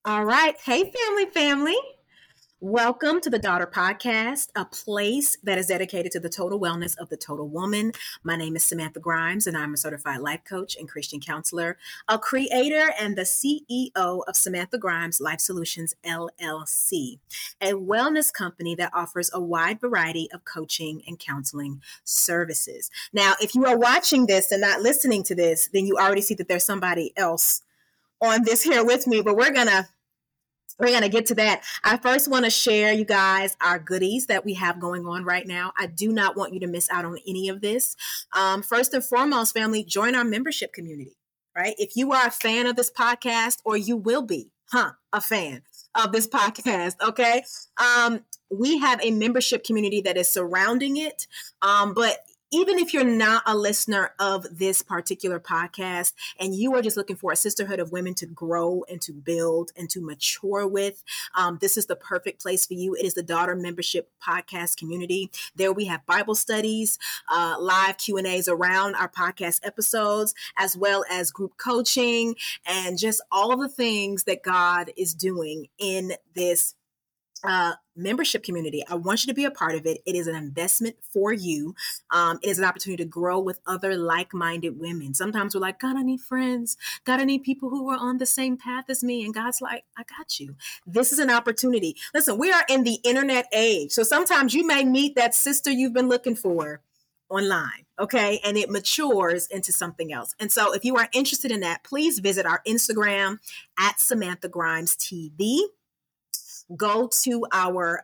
All right. Hey, family. Welcome to the Daughter Podcast, a place that is dedicated to the total wellness of the total woman. My name is Samantha Grimes, and I'm a certified life coach and Christian counselor, a creator and the CEO of Samantha Grimes Life Solutions, LLC, a wellness company that offers a wide variety of coaching and counseling services. Now, if you are watching this and not listening to this, then you already see that there's somebody else on this here with me, but we're going to get to that. I first want to share, you guys, our goodies that we have going on right now. I do not want you to miss out on any of this. First and foremost, family, join our membership community, right? If you are a fan of this podcast, or you will be, a fan of this podcast, okay? We have a membership community that is surrounding it. But even if you're not a listener of this particular podcast and you are just looking for a sisterhood of women to grow and to build and to mature with, this is the perfect place for you. It is the Daughter Membership Podcast community. There we have Bible studies, live Q&As around our podcast episodes, as well as group coaching and just all of the things that God is doing in this membership community. I want you to be a part of it. It is an investment for you. It is an opportunity to grow with other like-minded women. Sometimes we're like, God, I need friends. God, I need people who are on the same path as me. And God's like, I got you. This is an opportunity. Listen, we are in the internet age. So sometimes you may meet that sister you've been looking for online, okay? And it matures into something else. And so if you are interested in that, please visit our Instagram at Samantha Grimes TV. Go to our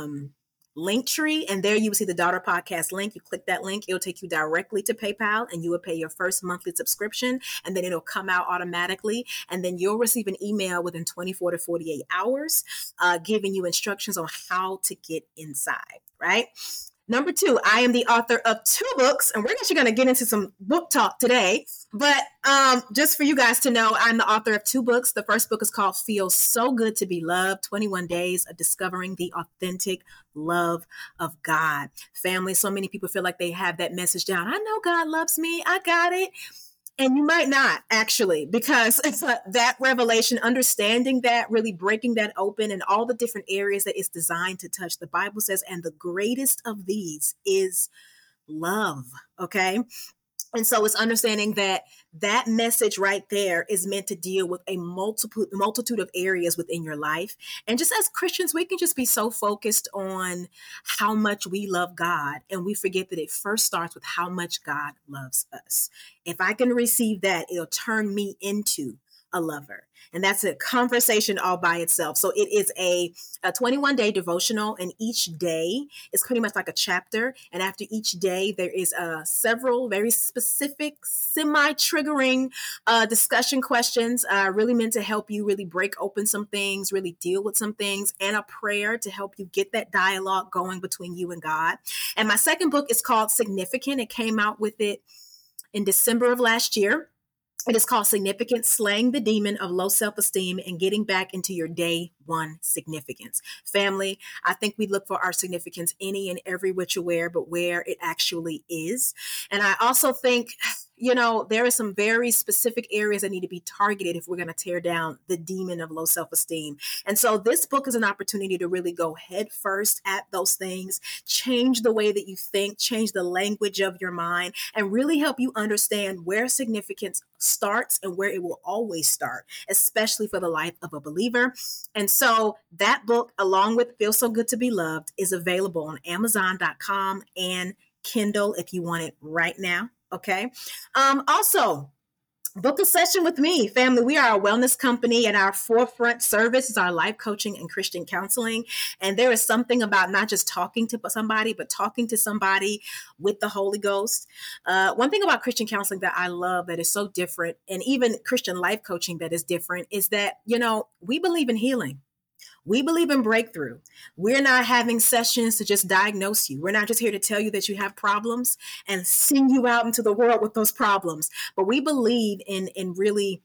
link tree, and there you will see the Daughter Podcast link. You click that link, it'll take you directly to PayPal, and you will pay your first monthly subscription, and then it'll come out automatically, and then you'll receive an email within 24 to 48 hours giving you instructions on how to get inside, right? Number 2, I am the author of 2 books, and we're actually going to get into some book talk today. But just for you guys to know, I'm the author of 2 books. The first book is called Feels So Good to Be Loved, 21 Days of Discovering the Authentic Love of God. Family, so many people feel like they have that message down. I know God loves me. I got it. And you might not, actually, because it's that revelation, understanding that, really breaking that open, and all the different areas that it's designed to touch. The Bible says, and the greatest of these is love, okay? And so it's understanding that that message right there is meant to deal with a multitude of areas within your life. And just as Christians, we can just be so focused on how much we love God, and we forget that it first starts with how much God loves us. If I can receive that, it'll turn me into a lover. And that's a conversation all by itself. So it is a 21-day devotional, and each day is pretty much like a chapter. And after each day, there is several very specific, semi-triggering discussion questions, really meant to help you really break open some things, really deal with some things, and a prayer to help you get that dialogue going between you and God. And my second book is called Significant. It came out with it in December of last year. It is called Significant: Slaying the Demon of Low Self-Esteem and Getting Back into Your Day One Significance. Family, I think we look for our significance any and every which way, but where it actually is. And I also think, there are some very specific areas that need to be targeted if we're going to tear down the demon of low self-esteem. And so this book is an opportunity to really go head first at those things, change the way that you think, change the language of your mind, and really help you understand where significance starts and where it will always start, especially for the life of a believer. And so that book, along with Feel So Good to Be Loved, is available on Amazon.com and Kindle if you want it right now. Okay. Also, book a session with me, family. We are a wellness company, and our forefront service is our life coaching and Christian counseling. And there is something about not just talking to somebody, but talking to somebody with the Holy Ghost. One thing about Christian counseling that I love that is so different, and even Christian life coaching that is different, is that, we believe in healing. We believe in breakthrough. We're not having sessions to just diagnose you. We're not just here to tell you that you have problems and send you out into the world with those problems. But we believe in really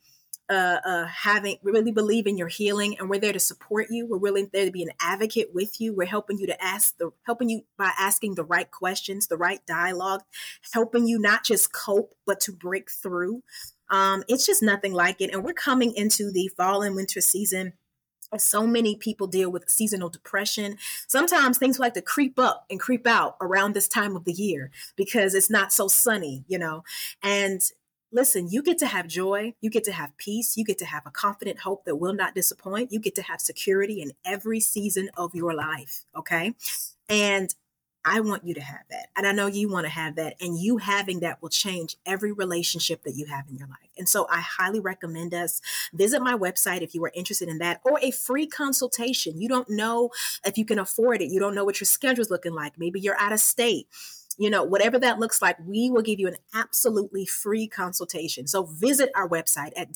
really believe in your healing, and we're there to support you. We're really there to be an advocate with you. We're helping you by asking the right questions, the right dialogue, helping you not just cope, but to break through. It's just nothing like it. And we're coming into the fall and winter season. So many people deal with seasonal depression. Sometimes things like to creep up and creep out around this time of the year because it's not so sunny, And listen, you get to have joy, you get to have peace, you get to have a confident hope that will not disappoint. You get to have security in every season of your life, okay? And I want you to have that. And I know you want to have that. And you having that will change every relationship that you have in your life. And so I highly recommend us visit my website if you are interested in that, or a free consultation. You don't know if you can afford it. You don't know what your schedule is looking like. Maybe you're out of state. Whatever that looks like, we will give you an absolutely free consultation. So visit our website at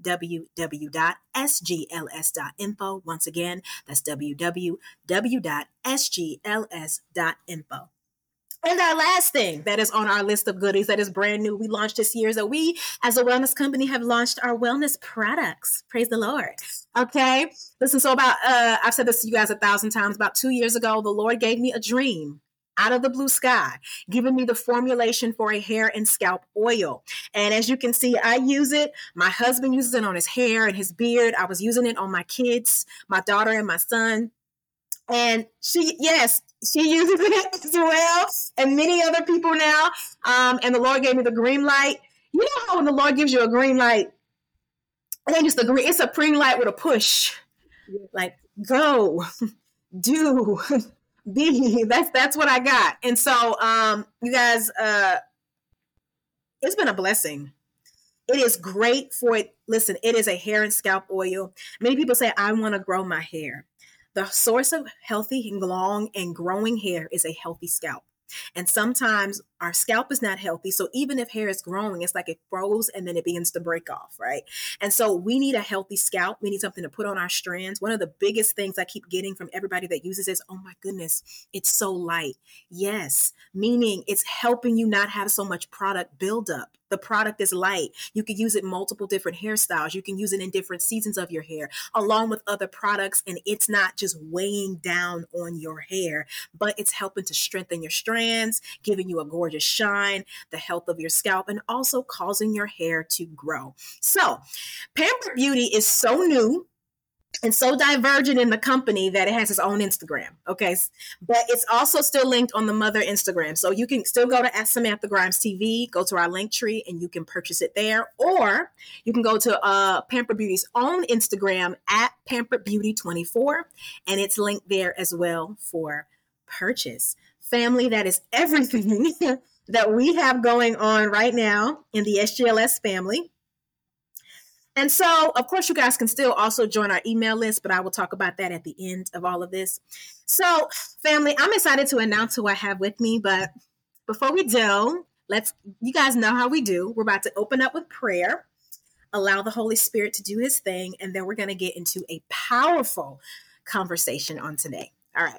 www.sgls.info. Once again, that's www.sgls.info. And our last thing that is on our list of goodies that is brand new, we launched this year, is that we, as a wellness company, have launched our wellness products. Praise the Lord. Okay. Listen, so I've said this to you guys 1,000 times. About 2 years ago, the Lord gave me a dream out of the blue sky, giving me the formulation for a hair and scalp oil. And as you can see, I use it. My husband uses it on his hair and his beard. I was using it on my kids, my daughter and my son. And she uses it as well, and many other people now. And the Lord gave me the green light. You know how when the Lord gives you a green light, it ain't just it's a green light with a push. Like, go, do, be. That's what I got. And so, you guys, it's been a blessing. It is great for it. Listen, it is a hair and scalp oil. Many people say, I want to grow my hair. The source of healthy, long, and growing hair is a healthy scalp. And sometimes our scalp is not healthy. So even if hair is growing, it's like it grows and then it begins to break off, right? And so we need a healthy scalp. We need something to put on our strands. One of the biggest things I keep getting from everybody that uses is, oh my goodness, it's so light. Yes, meaning it's helping you not have so much product buildup. The product is light. You can use it in multiple different hairstyles. You can use it in different seasons of your hair, along with other products. And it's not just weighing down on your hair, but it's helping to strengthen your strands, giving you a gorgeous shine, the health of your scalp, and also causing your hair to grow. So Pampered Beauty is so new and so divergent in the company that it has its own Instagram. Okay. But it's also still linked on the mother Instagram. So you can still go to Samantha Grimes TV, go to our link tree, and you can purchase it there. Or you can go to Pampered Beauty's own Instagram at Pampered Beauty 24. And it's linked there as well for purchase. Family, that is everything that we have going on right now in the SGLS family. And so, of course, you guys can still also join our email list, but I will talk about that at the end of all of this. So, family, I'm excited to announce who I have with me. But before we do, you guys know how we do. We're about to open up with prayer, allow the Holy Spirit to do his thing, and then we're going to get into a powerful conversation on today. All right.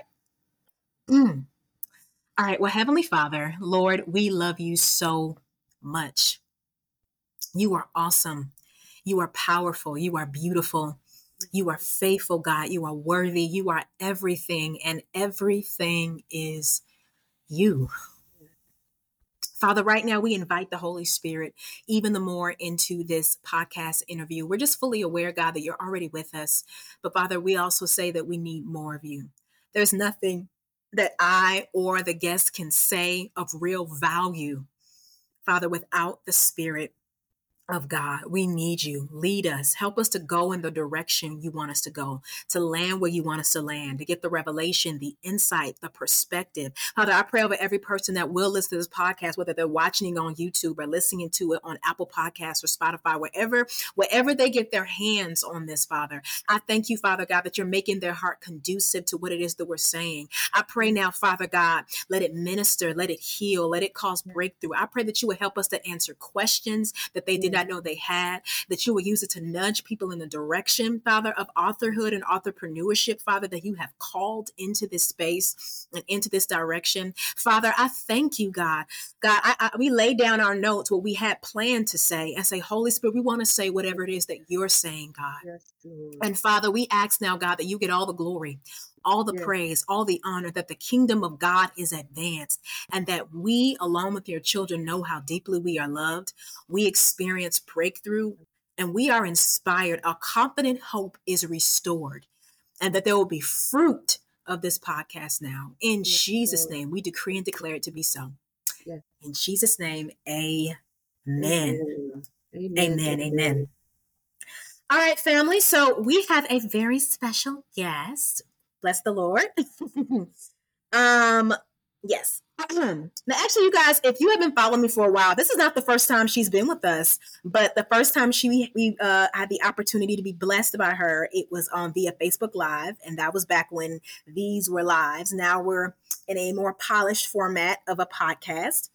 All right. Well, Heavenly Father, Lord, we love you so much. You are awesome. You are powerful. You are beautiful. You are faithful, God. You are worthy. You are everything, and everything is you. Father, right now we invite the Holy Spirit even the more into this podcast interview. We're just fully aware, God, that you're already with us. But Father, we also say that we need more of you. There's nothing that I or the guest can say of real value, Father, without the Spirit of God. We need you. Lead us. Help us to go in the direction you want us to go, to land where you want us to land, to get the revelation, the insight, the perspective. Father, I pray over every person that will listen to this podcast, whether they're watching it on YouTube or listening to it on Apple Podcasts or Spotify, wherever they get their hands on this, Father. I thank you, Father God, that you're making their heart conducive to what it is that we're saying. I pray now, Father God, let it minister, let it heal, let it cause breakthrough. I pray that you would help us to answer questions that they did not know they had, that you will use it to nudge people in the direction, Father, of authorhood and entrepreneurship, Father, that you have called into this space and into this direction. Father, I thank you, God. God, we lay down our notes, what we had planned to say, and say, Holy Spirit, we want to say whatever it is that you're saying, God. Yes, and Father, we ask now, God, that you get all the glory, all the praise, all the honor, that the kingdom of God is advanced, and that we, along with your children, know how deeply we are loved. We experience breakthrough, and we are inspired. Our confident hope is restored. and that there will be fruit of this podcast now. In Yes, Jesus' Lord. name, we decree and declare it to be so. Yes. In Jesus' name, amen. Amen. Amen. Amen. Amen. All right, family. So we have a very special guest. Bless the Lord. Yes. Now, actually, you guys, if you have been following me for a while, this is not the first time she's been with us, but the first time we had the opportunity to be blessed by her, it was on via Facebook Live, and that was back when these were lives. Now we're in a more polished format of a podcast.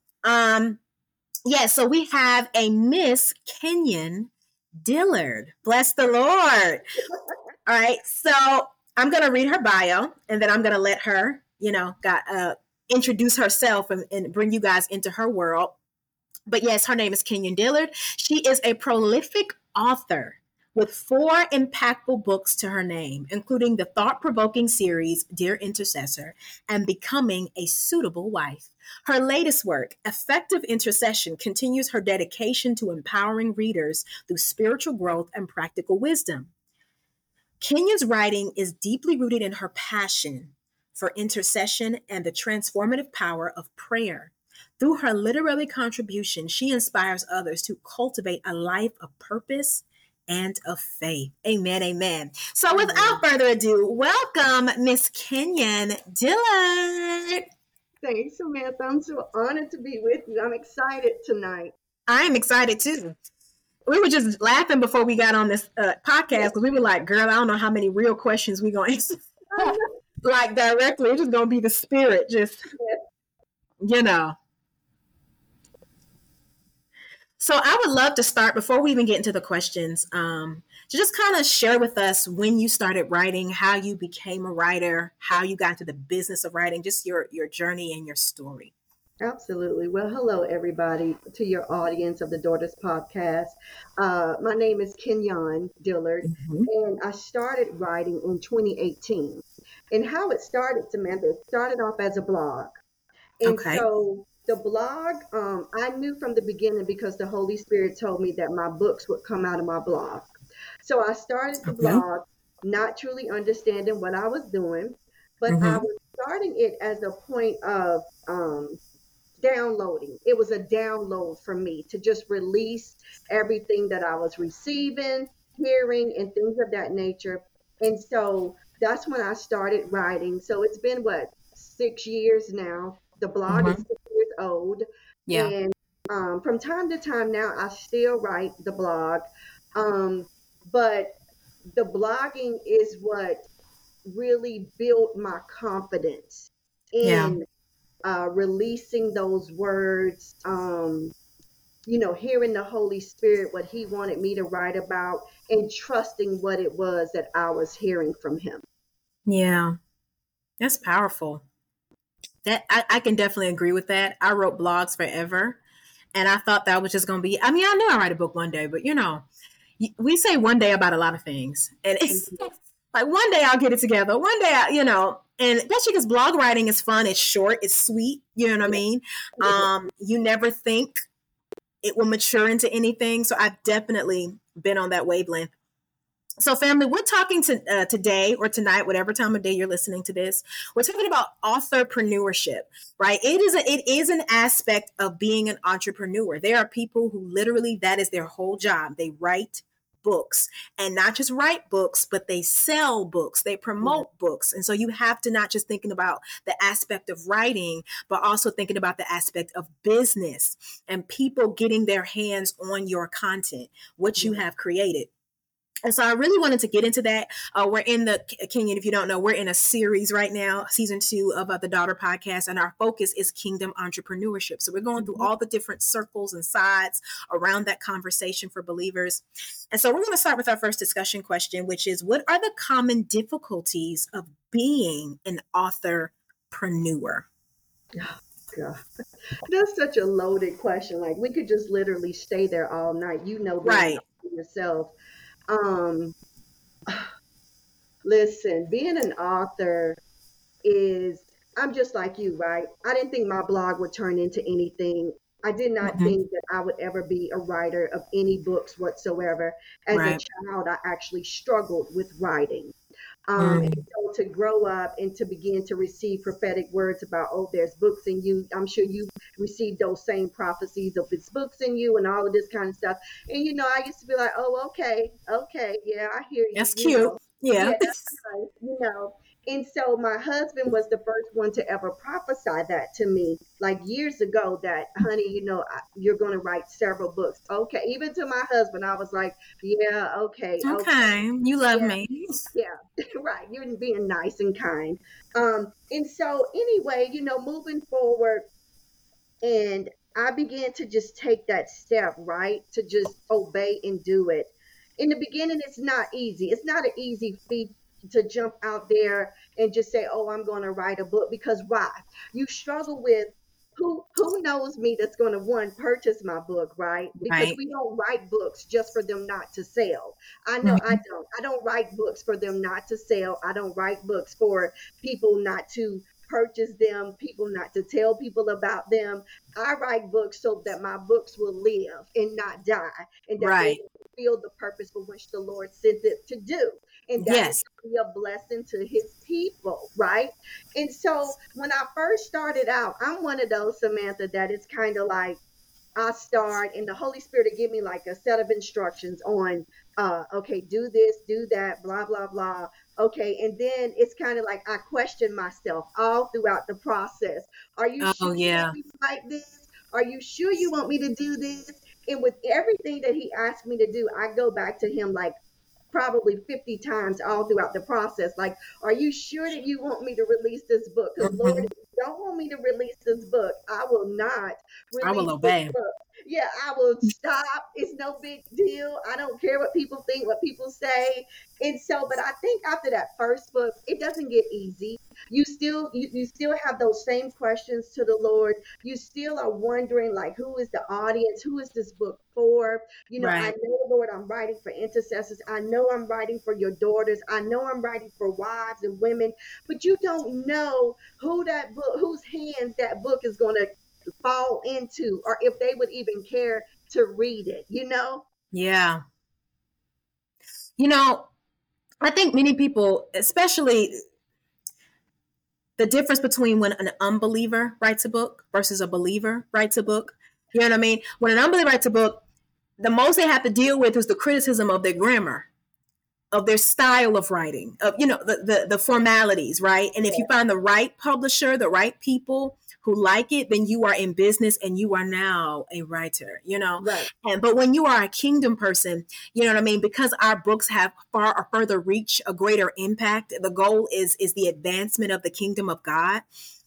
So we have a Miss Kenyon Dillard. Bless the Lord. All right, so I'm going to read her bio, and then I'm going to let her, introduce herself and bring you guys into her world. But yes, her name is Kenyon Dillard. She is a prolific author with 4 impactful books to her name, including the thought-provoking series Dear Intercessor and Becoming a Suitable Wife. Her latest work, Effective Intercession, continues her dedication to empowering readers through spiritual growth and practical wisdom. Kenyon's writing is deeply rooted in her passion for intercession and the transformative power of prayer. Through her literary contribution, she inspires others to cultivate a life of purpose and of faith. Amen, amen. So without further ado, welcome Miss Kenyon Dillard. Thanks, Samantha. I'm so honored to be with you. I'm excited tonight. I am excited too. We were just laughing before we got on this podcast because we were like, girl, I don't know how many real questions we're going to answer. Like directly, it's just going to be the spirit, just, So I would love to start, before we even get into the questions, to just kind of share with us when you started writing, how you became a writer, how you got into the business of writing, just your journey and your story. Absolutely. Well, hello, everybody, to your audience of the Daughters Podcast. My name is Kenyon Dillard, and I started writing in 2018. And how it started, Samantha, it started off as a blog. And so the blog, I knew from the beginning because the Holy Spirit told me that my books would come out of my blog. So I started the blog, not truly understanding what I was doing, but I was starting it as a point of downloading. It was a download for me to just release everything that I was receiving, hearing, and things of that nature. And so that's when I started writing. So it's been 6 years now. The blog is 6 years old. Yeah. And from time to time now, I still write the blog. But the blogging is what really built my confidence in releasing those words, hearing the Holy Spirit, what he wanted me to write about, and trusting what it was that I was hearing from him. Yeah, that's powerful. That I can definitely agree with that. I wrote blogs forever, and I thought that was just going to be, I knew I'd write a book one day, but we say one day about a lot of things, and it's like one day I'll get it together. One day, and especially because blog writing is fun. It's short. It's sweet. You know what I mean? You never think it will mature into anything. So I've definitely been on that wavelength. So family, we're talking today or tonight, whatever time of day you're listening to this, we're talking about authorpreneurship, right? It is an aspect of being an entrepreneur. There are people who literally, that is their whole job. They write books, and not just write books, but they sell books, they promote books. And so you have to not just thinking about the aspect of writing, but also thinking about the aspect of business and people getting their hands on your content, what you have created. And so I really wanted to get into that. We're in Kenyon, if you don't know, we're in a series right now, season 2 of the Daughter Podcast, and our focus is kingdom entrepreneurship. So we're going through all the different circles and sides around that conversation for believers. And so we're going to start with our first discussion question, which is, what are the common difficulties of being an authorpreneur? Oh, God. That's such a loaded question. Like, we could just literally stay there all night. Right. Yourself. Listen, being an author I'm just like you, right? I didn't think my blog would turn into anything. I did not think that I would ever be a writer of any books whatsoever. As a child, I actually struggled with writing. And so to grow up and to begin to receive prophetic words about, oh, there's books in you. I'm sure you received those same prophecies of it's books in you and all of this kind of stuff. And, I used to be like, oh, okay, yeah, I hear you, That's cute. yeah, Yeah. that's nice. And so my husband was the first one to ever prophesy that to me, like years ago, that, honey, you're going to write several books. Okay. Even to my husband, I was like, yeah, okay, Okay. You love yeah, me. yeah, right. You're being nice and kind. And so anyway, moving forward, and I began to just take that step, right? To just obey and do it. In the beginning, it's not easy. It's not an easy feat to jump out there and just say, oh, I'm going to write a book. Because why? You struggle with who knows me that's going to one purchase my book, right? Because Right. we don't write books just for them not to sell. I know I Mhm. don't. I don't write books for them not to sell. I don't write books for people not to purchase them, people not to tell people about them. I write books so that my books will live and not die, and that they Right. will fulfill the purpose for which the Lord sent it to do. And that is Yes. to be a blessing to his people, right? And so when I first started out, I'm one of those, Samantha, that it's kind of like I start and the Holy Spirit will give me like a set of instructions on okay, do this, do that, blah, blah, blah. Okay. And then it's kind of like I question myself all throughout the process. Are you Oh sure you want yeah. me to write this? Are you sure you want me to do this? And with everything that he asked me to do, I go back to him like probably 50 times all throughout the process. Like, are you sure that you want me to release this book? Because, Lord, Mhm. if you don't want me to release this book, I will not I will release this obey. book. Yeah, I will stop. It's no big deal. I don't care what people think, what people say. And so, but I think after that first book, it doesn't get easy. You still have those same questions to the Lord. You still are wondering like, who is the audience? Who is this book for? I Right. know, Lord, I'm writing for intercessors. I know I'm writing for your daughters. I know I'm writing for wives and women, but you don't know whose hands that book is going to fall into, or if they would even care to read it. Yeah. You know, I think many people, especially the difference between when an unbeliever writes a book versus a believer writes a book. You know what I mean? When an unbeliever writes a book, the most they have to deal with is the criticism of their grammar, of their style of writing, of the formalities, right? And if you find the right publisher, the right people who like it, then you are in business and you are now a writer. Right. And but when you are a kingdom person, you know what I mean, because our books have far or further reach, a greater impact. The goal is the advancement of the kingdom of God.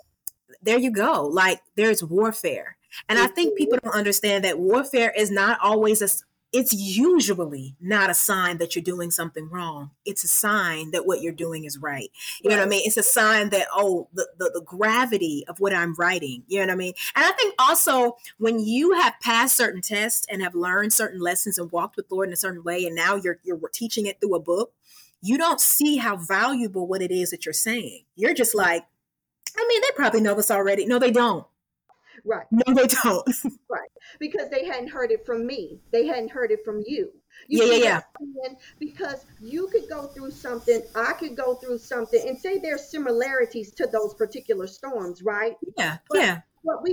There you go. Like there's warfare. And I think people don't understand that warfare is not always it's usually not a sign that you're doing something wrong. It's a sign that what you're doing is right. You know what I Right. mean? It's a sign that, oh, the gravity of what I'm writing. You know what I mean? And I think also when you have passed certain tests and have learned certain lessons and walked with Lord in a certain way, and now you're teaching it through a book, you don't see how valuable what it is that you're saying. You're just like, I mean, they probably know this already. No, they don't. Right. No, they don't. Right. Because they hadn't heard it from me. They hadn't heard it from you. You Yeah, yeah, see what yeah. I'm saying? Because you could go through something, I could go through something, and say there's similarities to those particular storms, right? Yeah, But yeah.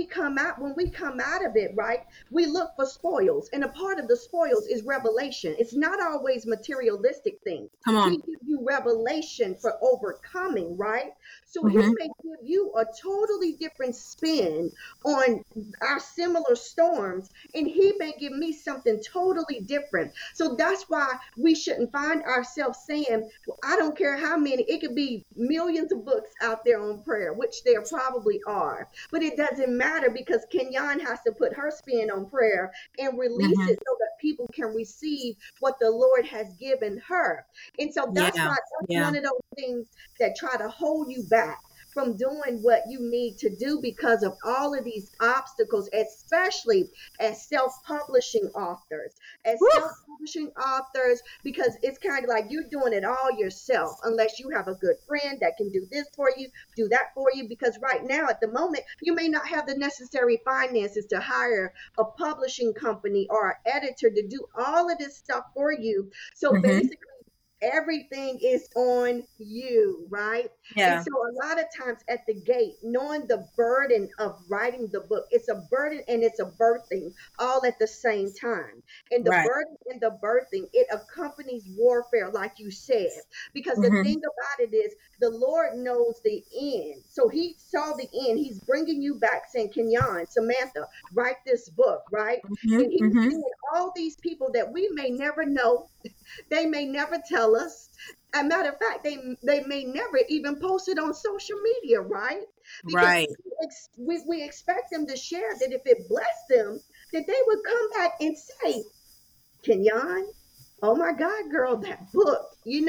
when we come out of it, right, we look for spoils. And a part of the spoils is revelation. It's not always materialistic things. Come He on. gives you revelation for overcoming, right? So he Mm-hmm. may give you a totally different spin on our similar storms, and he may give me something totally different. So that's why we shouldn't find ourselves saying, well, I don't care how many, it could be millions of books out there on prayer, which there probably are, but it doesn't matter because Kenyon has to put her spin on prayer and release Mm-hmm. it so that people can receive what the Lord has given her. And so Yeah, that's yeah. one of those things that try to hold you back from doing what you need to do because of all of these obstacles, especially as self-publishing authors. As Woo! self-publishing authors, because it's kind of like you're doing it all yourself, unless you have a good friend that can do this for you, do that for you. Because right now, at the moment, you may not have the necessary finances to hire a publishing company or an editor to do all of this stuff for you. So Mm-hmm. basically, everything is on you, right? And Yeah. so a lot of times at the gate, knowing the burden of writing the book, it's a burden and it's a birthing all at the same time. And the Right. burden and the birthing, it accompanies warfare, like you said, because the Mm-hmm. thing about it is the Lord knows the end. So he saw the end. He's bringing you back saying, Kenyon, Samantha, write this book, right? Mm-hmm. And he's Mm-hmm. seeing all these people that we may never know, they may never tell us. As a matter of fact, they may never even post it on social media, right? Because Right. we expect them to share that if it blessed them, that they would come back and say, Kenyon, oh my God, girl, that book,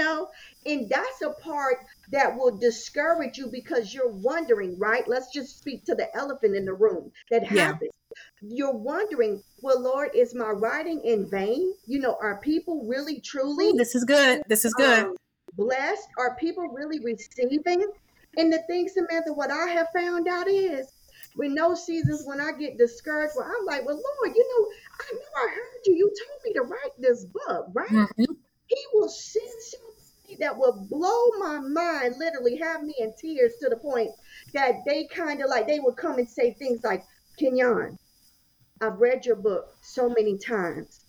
and that's a part that will discourage you because you're wondering, right? Let's just speak to the elephant in the room that Yeah. happens. You're wondering, well, Lord, is my writing in vain? Are people really, Ooh, truly this is good. This is good. um, blessed? Are people really receiving? And the thing, Samantha, what I have found out is when those seasons when I get discouraged, well, I'm like, well, Lord, I know I heard you. You told me to write this book, right? Mm-hmm. He will send somebody that will blow my mind, literally have me in tears to the point that they kind of like they would come and say things like, Kenyon, I've read your book so many times.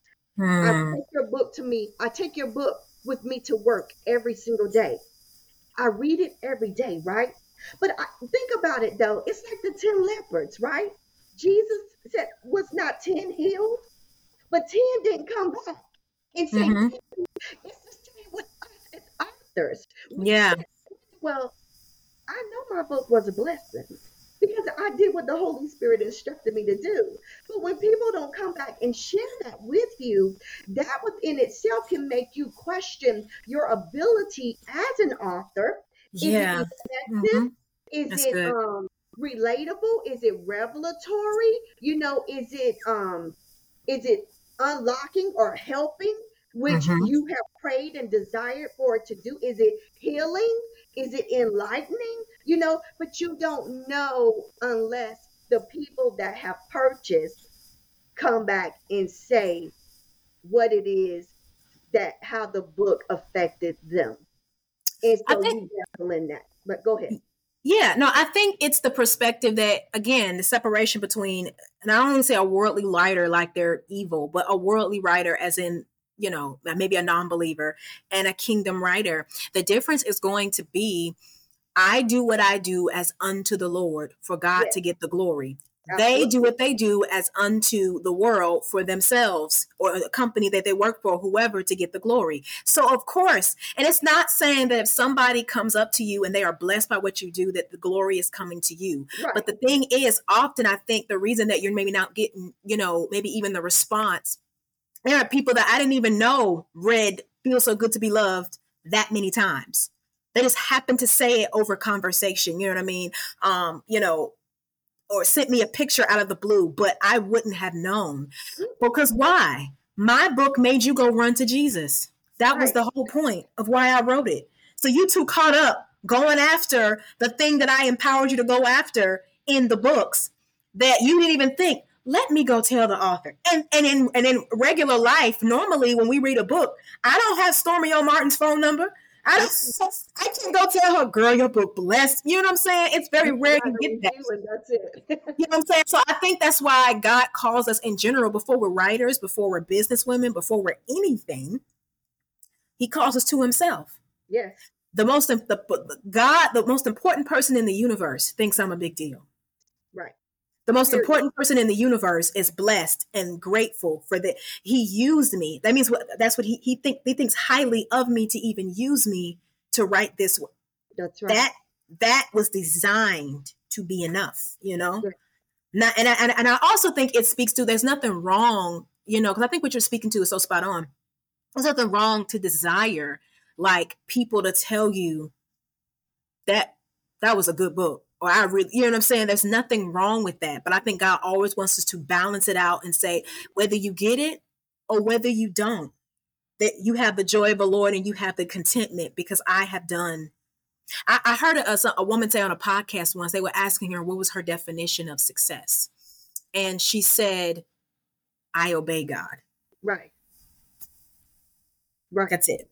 I Hmm. take your book to me. I take your book with me to work every single day. I read it every day, right? But think about it though. It's like the 10 lepers, right? Jesus said, was not 10 healed, but 10 didn't come back and say, Mm-hmm. it's the same with us as authors. We Yeah. said, well, I know my book was a blessing because I did what the Holy Spirit instructed me to do. But when people don't come back and share that with you, that within itself can make you question your ability as an author. Is it Yeah. effective? Mm-hmm. Is That's it good. relatable? Is it revelatory? Is it unlocking or helping, which Mm-hmm. you have prayed and desired for it to do? Is it healing? Is it enlightening? But you don't know unless the people that have purchased come back and say what it is that how the book affected them. And I so think. you dabble in that. But go ahead. Yeah, no, I think it's the perspective that, again, the separation between, and I don't even say a worldly writer like they're evil, but a worldly writer as in, maybe a non-believer, and a kingdom writer. The difference is going to be, I do what I do as unto the Lord for God Yes, to get the glory. They do absolutely. what they do as unto the world for themselves or the company that they work for, whoever, to get the glory. So, of course, and it's not saying that if somebody comes up to you and they are blessed by what you do, that the glory is coming to you. But Right. the thing is, often I think the reason that you're maybe not getting, maybe even the response, there are people that I didn't even know read Feel So Good to Be Loved that many times. They just happened to say it over conversation, you know what I mean? Or sent me a picture out of the blue, but I wouldn't have known. Because why? My book made you go run to Jesus. That was Right. the whole point of why I wrote it. So you too caught up going after the thing that I empowered you to go after in the books that you didn't even think. Let me go tell the author. And in regular life, normally when we read a book, I don't have Stormy O. Martin's phone number. I don't. I can go tell her, girl, your book blessed. You know what I'm saying? It's very You rare got you a get that. review and that's it. You know what I'm saying? So I think that's why God calls us in general, before we're writers, before we're businesswomen, before we're anything, He calls us to Himself. Yes. The most important person in the universe thinks I'm a big deal. Right. The most Period. important person in the universe is blessed and grateful for that. He used me. That means that's what he thinks highly of me to even use me to write this. That's right. That was designed to be enough, Yeah. Not, and I also think it speaks to, there's nothing wrong, because I think what you're speaking to is so spot on. There's nothing wrong to desire, like, people to tell you that that was a good book, or I really, you know what I'm saying? There's nothing wrong with that. But I think God always wants us to balance it out and say, whether you get it or whether you don't, that you have the joy of the Lord and you have the contentment, because I have done. I heard a woman say on a podcast once, they were asking her what was her definition of success. And she said, I obey God. Right. Right. That's it.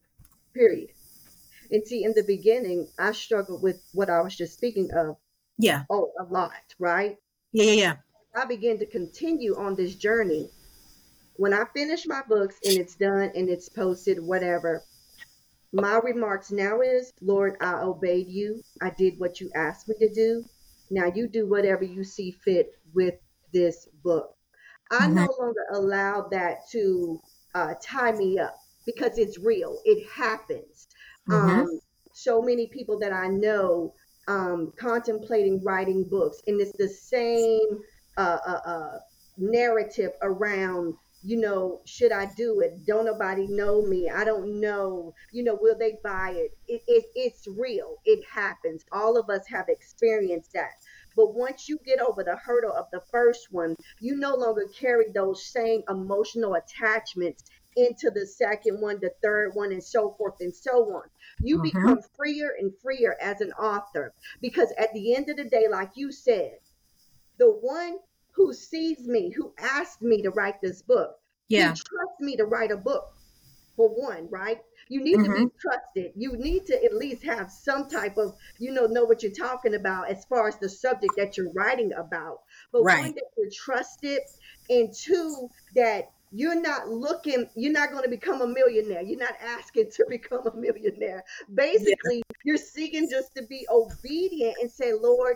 period. And see, in the beginning, I struggled with what I was just speaking of. Yeah. Oh, a lot, right? Yeah. I began to continue on this journey. When I finish my books and it's done and it's posted, whatever, my remarks now is, Lord, I obeyed you. I did what you asked me to do. Now you do whatever you see fit with this book. I Mm-hmm. no longer allow that to tie me up because it's real. It happens. Mm-hmm. Um, so many people that I know contemplating writing books, and it's the same narrative around. Should I do it? Don't nobody know me. I don't know. Will they buy it? It's real. It happens. All of us have experienced that. But once you get over the hurdle of the first one, you no longer carry those same emotional attachments into the second one, the third one, and so forth and so on. You Mm-hmm. become freer and freer as an author because at the end of the day, like you said, the one who sees me, who asked me to write this book, he Yeah. trusts me to write a book for one, right? You need to Mm-hmm. be trusted. You need to at least have some type of, know what you're talking about as far as the subject that you're writing about. But one, Right. that you're trusted, and two, that you're not going to become a millionaire. You're not asking to become a millionaire. Yeah. Basically, you're seeking just to be obedient and say, Lord,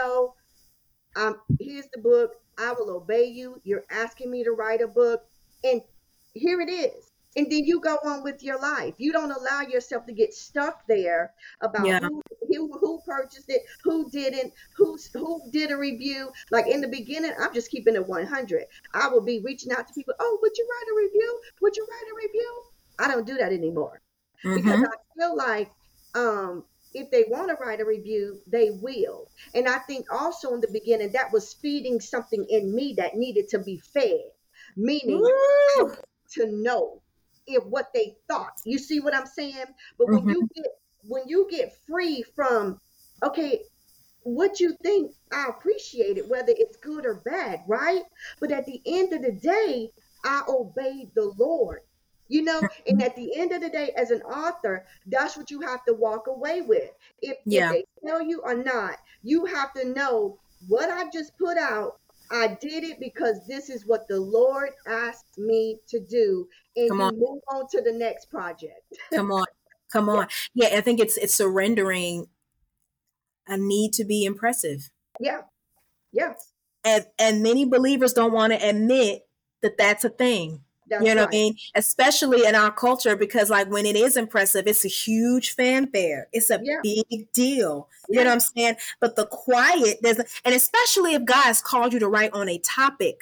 here's the book. I will obey you. You're asking me to write a book, and here it is. And then you go on with your life. You don't allow yourself to get stuck there about Yeah. who purchased it, who didn't, who did a review. Like in the beginning, I'm just keeping it 100. I will be reaching out to people. Oh, would you write a review? Would you write a review? I don't do that anymore because Mm-hmm. I feel like if they want to write a review, they will. And I think also in the beginning, that was feeding something in me that needed to be fed, meaning I Woo! wanted to know if what they thought. You see what I'm saying? But when Mm-hmm. you get free from, okay, what you think, I appreciate it, whether it's good or bad, right? But at the end of the day, I obeyed the Lord. And at the end of the day, as an author, that's what you have to walk away with. If Yeah. they tell you or not, you have to know what I just put out. I did it because this is what the Lord asked me to do, and Come on. you move on to the next project. Come on. Come Yeah, on. Yeah, I think it's surrendering a need to be impressive. yeah, yeah. And many believers don't want to admit that that's a thing. You That's know what I right. mean? Especially in our culture, because like when it is impressive, it's a huge fanfare. It's a Yeah, big deal. You know yeah, what I'm saying? But the quiet doesn't, and especially if God has called you to write on a topic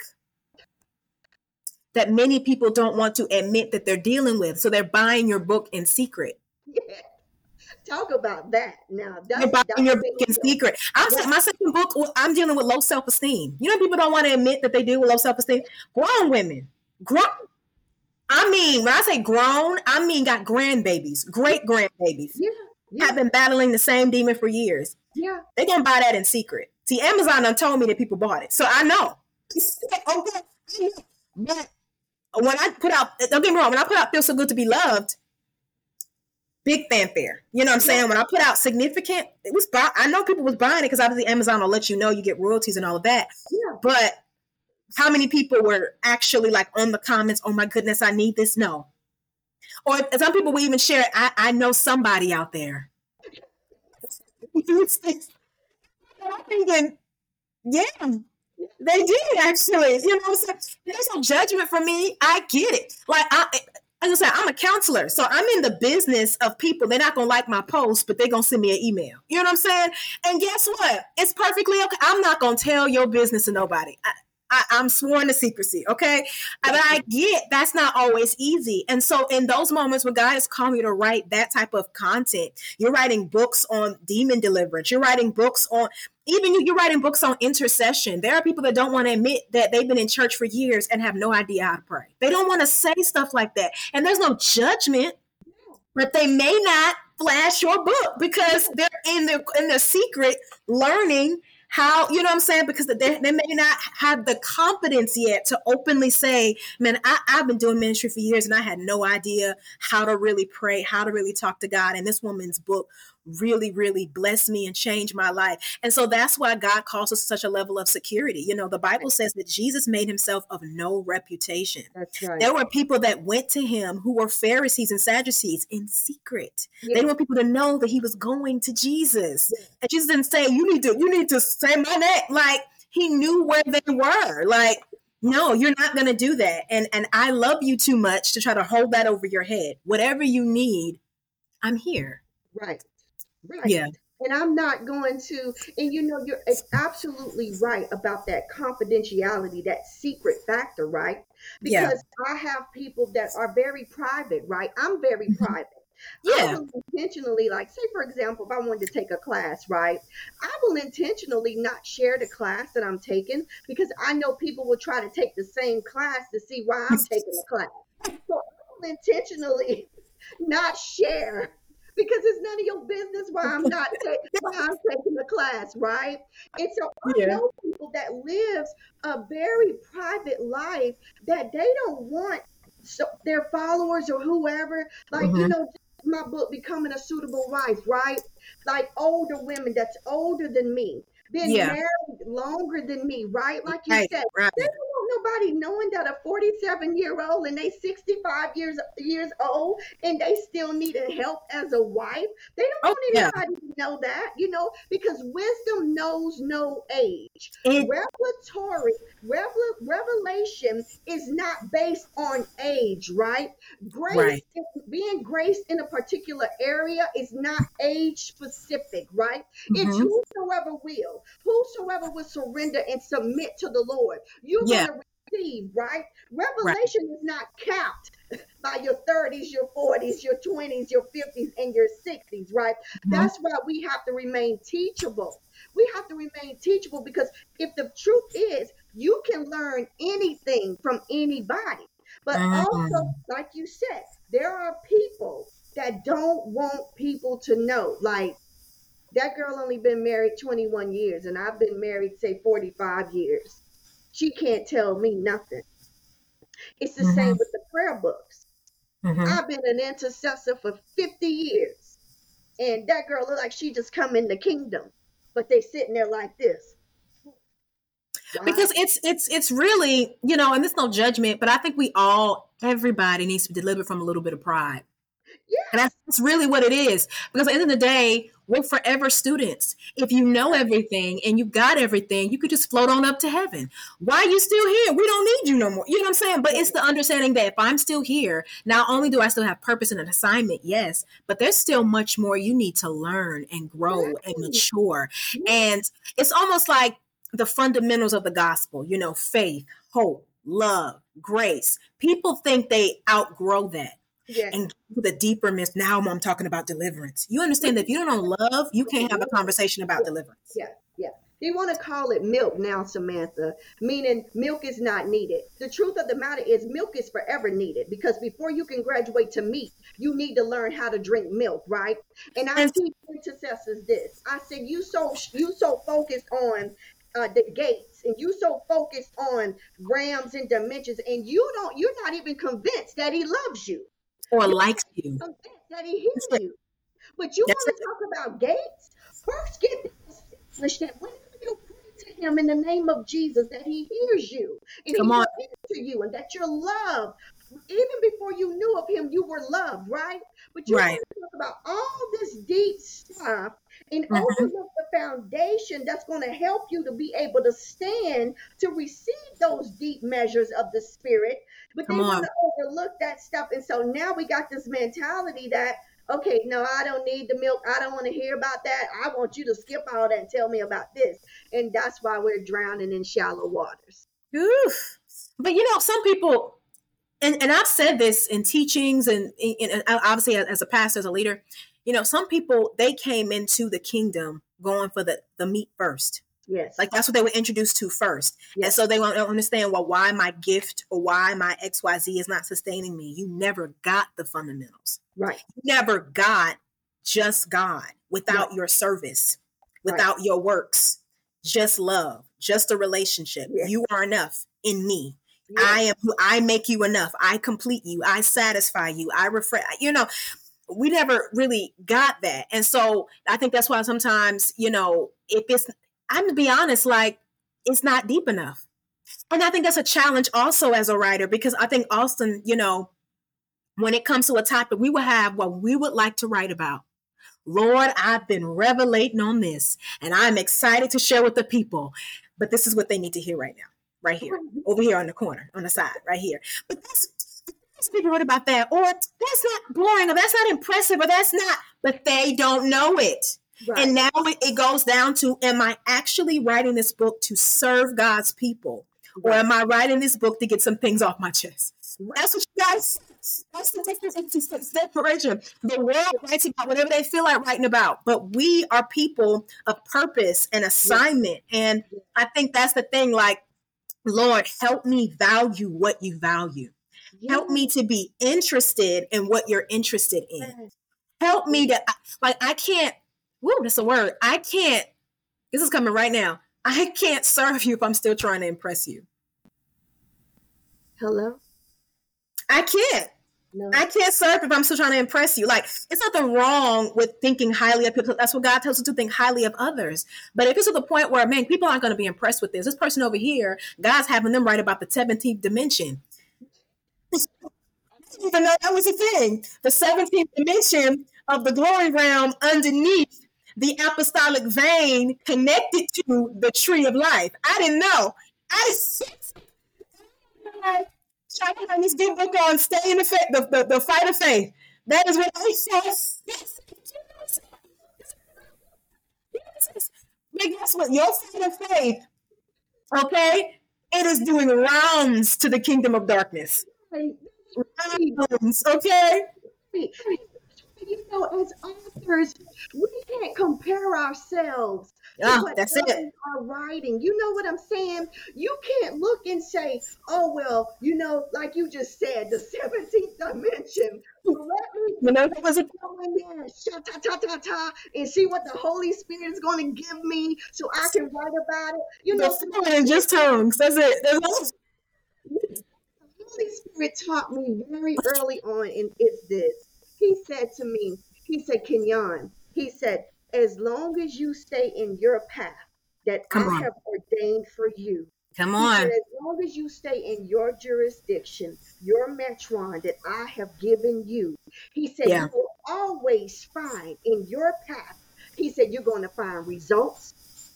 that many people don't want to admit that they're dealing with. So they're buying your book in secret. yeah. Talk about that. Now They're that's buying your book big in deal. secret. I'm Yeah, saying my second book, well, I'm dealing with low self-esteem. You know, people don't want to admit that they deal with low self-esteem. Grown women, grown. I mean, when I say grown, I mean got grandbabies, yeah, great grandbabies, yeah, have yeah, been battling the same demon for years. yeah. They're gonna buy that in secret. See, Amazon done told me that people bought it, so I know. Okay, but when I put out, don't get me wrong, when I put out "Feel So Good to Be Loved," big fanfare. You know what I'm Yeah, saying? When I put out "Significant," it was. I know people was buying it because obviously Amazon will let you know you get royalties and all of that. yeah, But how many people were actually like on the comments? Oh my goodness, I need this. No, or some people will even share it. I know somebody out there. I'm thinking, yeah, they did actually. You know what I'm saying? There's no judgment for me. I get it. Like I said, I'm a counselor, so I'm in the business of people. They're not gonna like my post, but they're gonna send me an email. You know what I'm saying? And guess what? It's perfectly okay. I'm not gonna tell your business to nobody. I'm sworn to secrecy, okay? But that's I get that's not always easy. And so, in those moments when God is calling you to write that type of content, you're writing books on demon deliverance, you're writing books on you're writing books on intercession. There are people that don't want to admit that they've been in church for years and have no idea how to pray. They don't want to say stuff like that. And there's no judgment, but they may not flash your book because they're in the secret learning How, you know what I'm saying? Because they may not have the confidence yet to openly say, man, I've been doing ministry for years and I had no idea how to really pray, how to really talk to God. And this woman's book really, really blessed me and changed my life. And so that's why God calls us to such a level of security. You know, the Bible says that Jesus made himself of no reputation. That's right. There were people that went to him who were Pharisees and Sadducees in secret. Yeah. They didn't want people to know that he was going to Jesus. Yeah. And Jesus didn't say, you need to say my name. Like, he knew where they were. Like, no, you're not going to do that. And I love you too much to try to hold that over your head. Whatever you need, I'm here. Right. Yeah. And I'm not going to, and you know, you're absolutely right about that confidentiality, that secret factor, right? Because I have people that are very private, right? I'm very private. I will intentionally, like, say, for example, if I wanted to take a class, right? I will intentionally not share the class that I'm taking because I know people will try to take the same class to see why I'm taking the class. So I will intentionally not share because it's none of your business why I'm taking the class, right? And so I know people that lives a very private life that they don't want their followers or whoever, like, you know, my book, Becoming a Suitable Wife, right? Like older women that's older than me, been married longer than me, right? Like you said, they don't want nobody knowing that a 47-year-old and they 65 years old and they still needing help as a wife. They don't want anybody to know that, you know, because wisdom knows no age. Revelation is not based on age, right? Grace, being graced in a particular area is not age specific, right? It's whosoever will surrender and submit to the Lord, you're going to receive, right? Revelation is not capped by your 30s, your 40s, your 20s, your 50s, and your 60s, right? That's why we have to remain teachable. We have to remain teachable because if the truth is, you can learn anything from anybody. But also, like you said, there are people that don't want people to know. Like, that girl only been married 21 years, and I've been married, say, 45 years. She can't tell me nothing. It's the same with the prayer books. I've been an intercessor for 50 years, and that girl look like she just come in the kingdom, but they sitting there like this. Because it's really, you know, and there's no judgment, but I think everybody needs to be delivered from a little bit of pride. And that's really what it is. Because at the end of the day, we're forever students. If you know everything and you got everything, you could just float on up to heaven. Why are you still here? We don't need you no more. You know what I'm saying? But it's the understanding that if I'm still here, not only do I still have purpose and an assignment, yes, but there's still much more you need to learn and grow and mature. And it's almost like the fundamentals of the gospel, you know, faith, hope, love, grace. People think they outgrow that. And the deeper myth. Now I'm talking about deliverance. You understand that if you don't know love, you can't have a conversation about deliverance. They want to call it milk now, Samantha, meaning milk is not needed. The truth of the matter is milk is forever needed because before you can graduate to meat, you need to learn how to drink milk, right? And I teach intercessors this. I said, you so focused on the gates, and you so focused on realms and dimensions, and you're not even convinced that he loves you. Or likes you. That he hears you. But you want to talk about gates? First get established that whenever you pray to him in the name of Jesus, that he hears you and he will answer you, and that you're loved. Even before you knew of him, you were loved, right? But you want to talk about all this deep stuff and overlook the foundation that's going to help you to be able to stand to receive those deep measures of the Spirit. But they want to overlook that stuff. And so now we got this mentality that, okay, no, I don't need the milk. I don't want to hear about that. I want you to skip all that and tell me about this. And that's why we're drowning in shallow waters. Oof. But, you know, some people, and I've said this in teachings and obviously as a pastor, as a leader, you know, some people, they came into the kingdom going for the meat first. Yes. Like that's what they were introduced to first. Yes. And so they won't understand, well, why my gift or why my XYZ is not sustaining me. You never got the fundamentals. Right. You never got just God without your service, without your works. just love, just a relationship. Yes. You are enough in me. Yes. I am who I make you enough. I complete you. I satisfy you. I refresh. We never really got that. And so I think that's why sometimes, if it's, I'm going to be honest, like, it's not deep enough. And I think that's a challenge also as a writer, because I think Austin, when it comes to a topic, we will have what we would like to write about. Lord, I've been revelating on this, and I'm excited to share with the people. But this is what they need to hear right now, right here, over here on the corner, on the side, right here. But that's people wrote about that, or that's not boring, or that's not impressive, or that's not, but they don't know it. Right. And now it goes down to, am I actually writing this book to serve God's people? Right. Or am I writing this book to get some things off my chest? Right. That's what you guys, that's the difference in separation. The world writes about whatever they feel like writing about, but we are people of purpose and assignment. Yes. And I think that's the thing, like, Lord, help me value what you value. Yes. Help me to be interested in what you're interested in. Yes. Help me to, I can't, that's a word. This is coming right now. I can't serve you if I'm still trying to impress you. Hello? I can't. No. I can't serve if I'm still trying to impress you. Like, it's nothing wrong with thinking highly of people. That's what God tells us to think highly of others. But if it's to the point where, man, people aren't going to be impressed with this person over here, God's having them write about the 17th dimension. I didn't even know that was a thing. The 17th dimension of the glory realm underneath the apostolic vein connected to the tree of life. I didn't know. I trying to find this good book on stay in the fight of faith. That is what I says. But guess what? Your fight of faith, okay, it is doing rounds to the kingdom of darkness. Rounds, okay? As authors, we can't compare ourselves to what others are writing. You know what I'm saying? You can't look and say, oh, well, like you just said, the 17th dimension. Let me go in there, and see what the Holy Spirit is going to give me so I can write about it. In just tongues. That's it. The Holy Spirit taught me very early on, and it's this. He said to me, Kenyon, he said, as long as you stay in your path that I have ordained for you. Come on. He said, as long as you stay in your jurisdiction, your metron that I have given you. He said, you will always find in your path. He said, you're going to find results.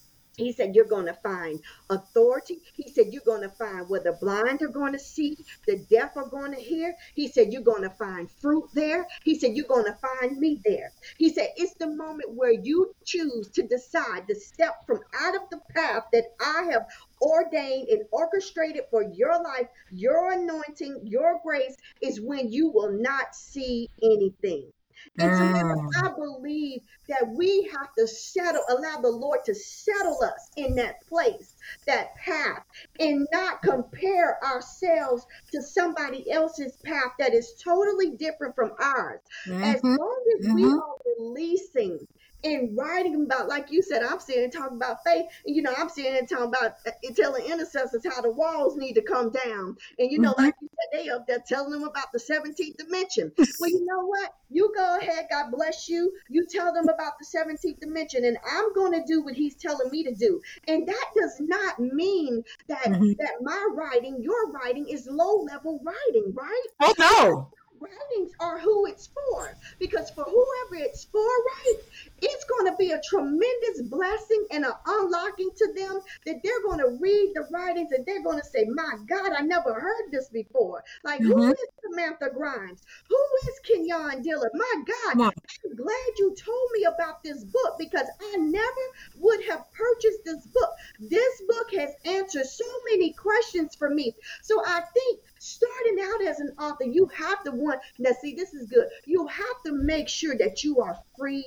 He said, you're going to find authority. He said, you're going to find where the blind are going to see, the deaf are going to hear. He said, you're going to find fruit there. He said, you're going to find me there. He said, it's the moment where you choose to decide to step from out of the path that I have ordained and orchestrated for your life, your anointing, your grace, is when you will not see anything. And so I believe that we have to allow the Lord to settle us in that place, that path, and not compare ourselves to somebody else's path that is totally different from ours. As long as we are releasing and writing about, like you said, I'm sitting and talking about faith, and I'm sitting and talking about telling intercessors how the walls need to come down, and like you said, they up there telling them about the 17th dimension. Well, you know what? You go ahead, God bless you. You tell them about the 17th dimension, and I'm going to do what He's telling me to do. And that does not mean that that my writing, your writing, is low level writing, right? Oh no. Writings are who it's for, because for whoever it's for, right, it's going to be a tremendous blessing and an unlocking to them, that they're going to read the writings and they're going to say, my God, I never heard this before. Like, who is Samantha Grimes? Who is Kenyon Dillard? My God, I'm glad you told me about this book, because I never would have purchased this book. This book has answered so many questions for me. So I think starting out as an author, you have to now see, this is good. You have to make sure that you are free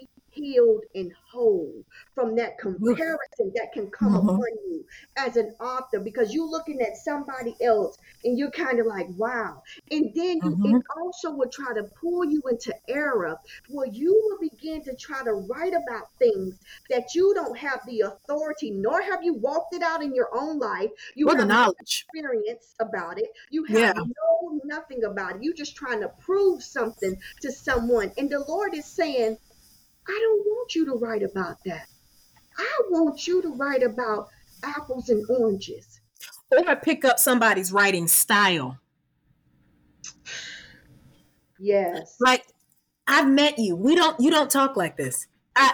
healed and whole from that comparison that can come upon you as an author, because you're looking at somebody else and you're kind of like, wow. And then it also will try to pull you into error, where you will begin to try to write about things that you don't have the authority, nor have you walked it out in your own life. You Or the have no knowledge. experience about it. You Yeah. have no nothing about it. You're just trying to prove something to someone. And the Lord is saying, I don't want you to write about that. I want you to write about apples and oranges. Or pick up somebody's writing style. Yes. Like, I've met you. You don't talk like this.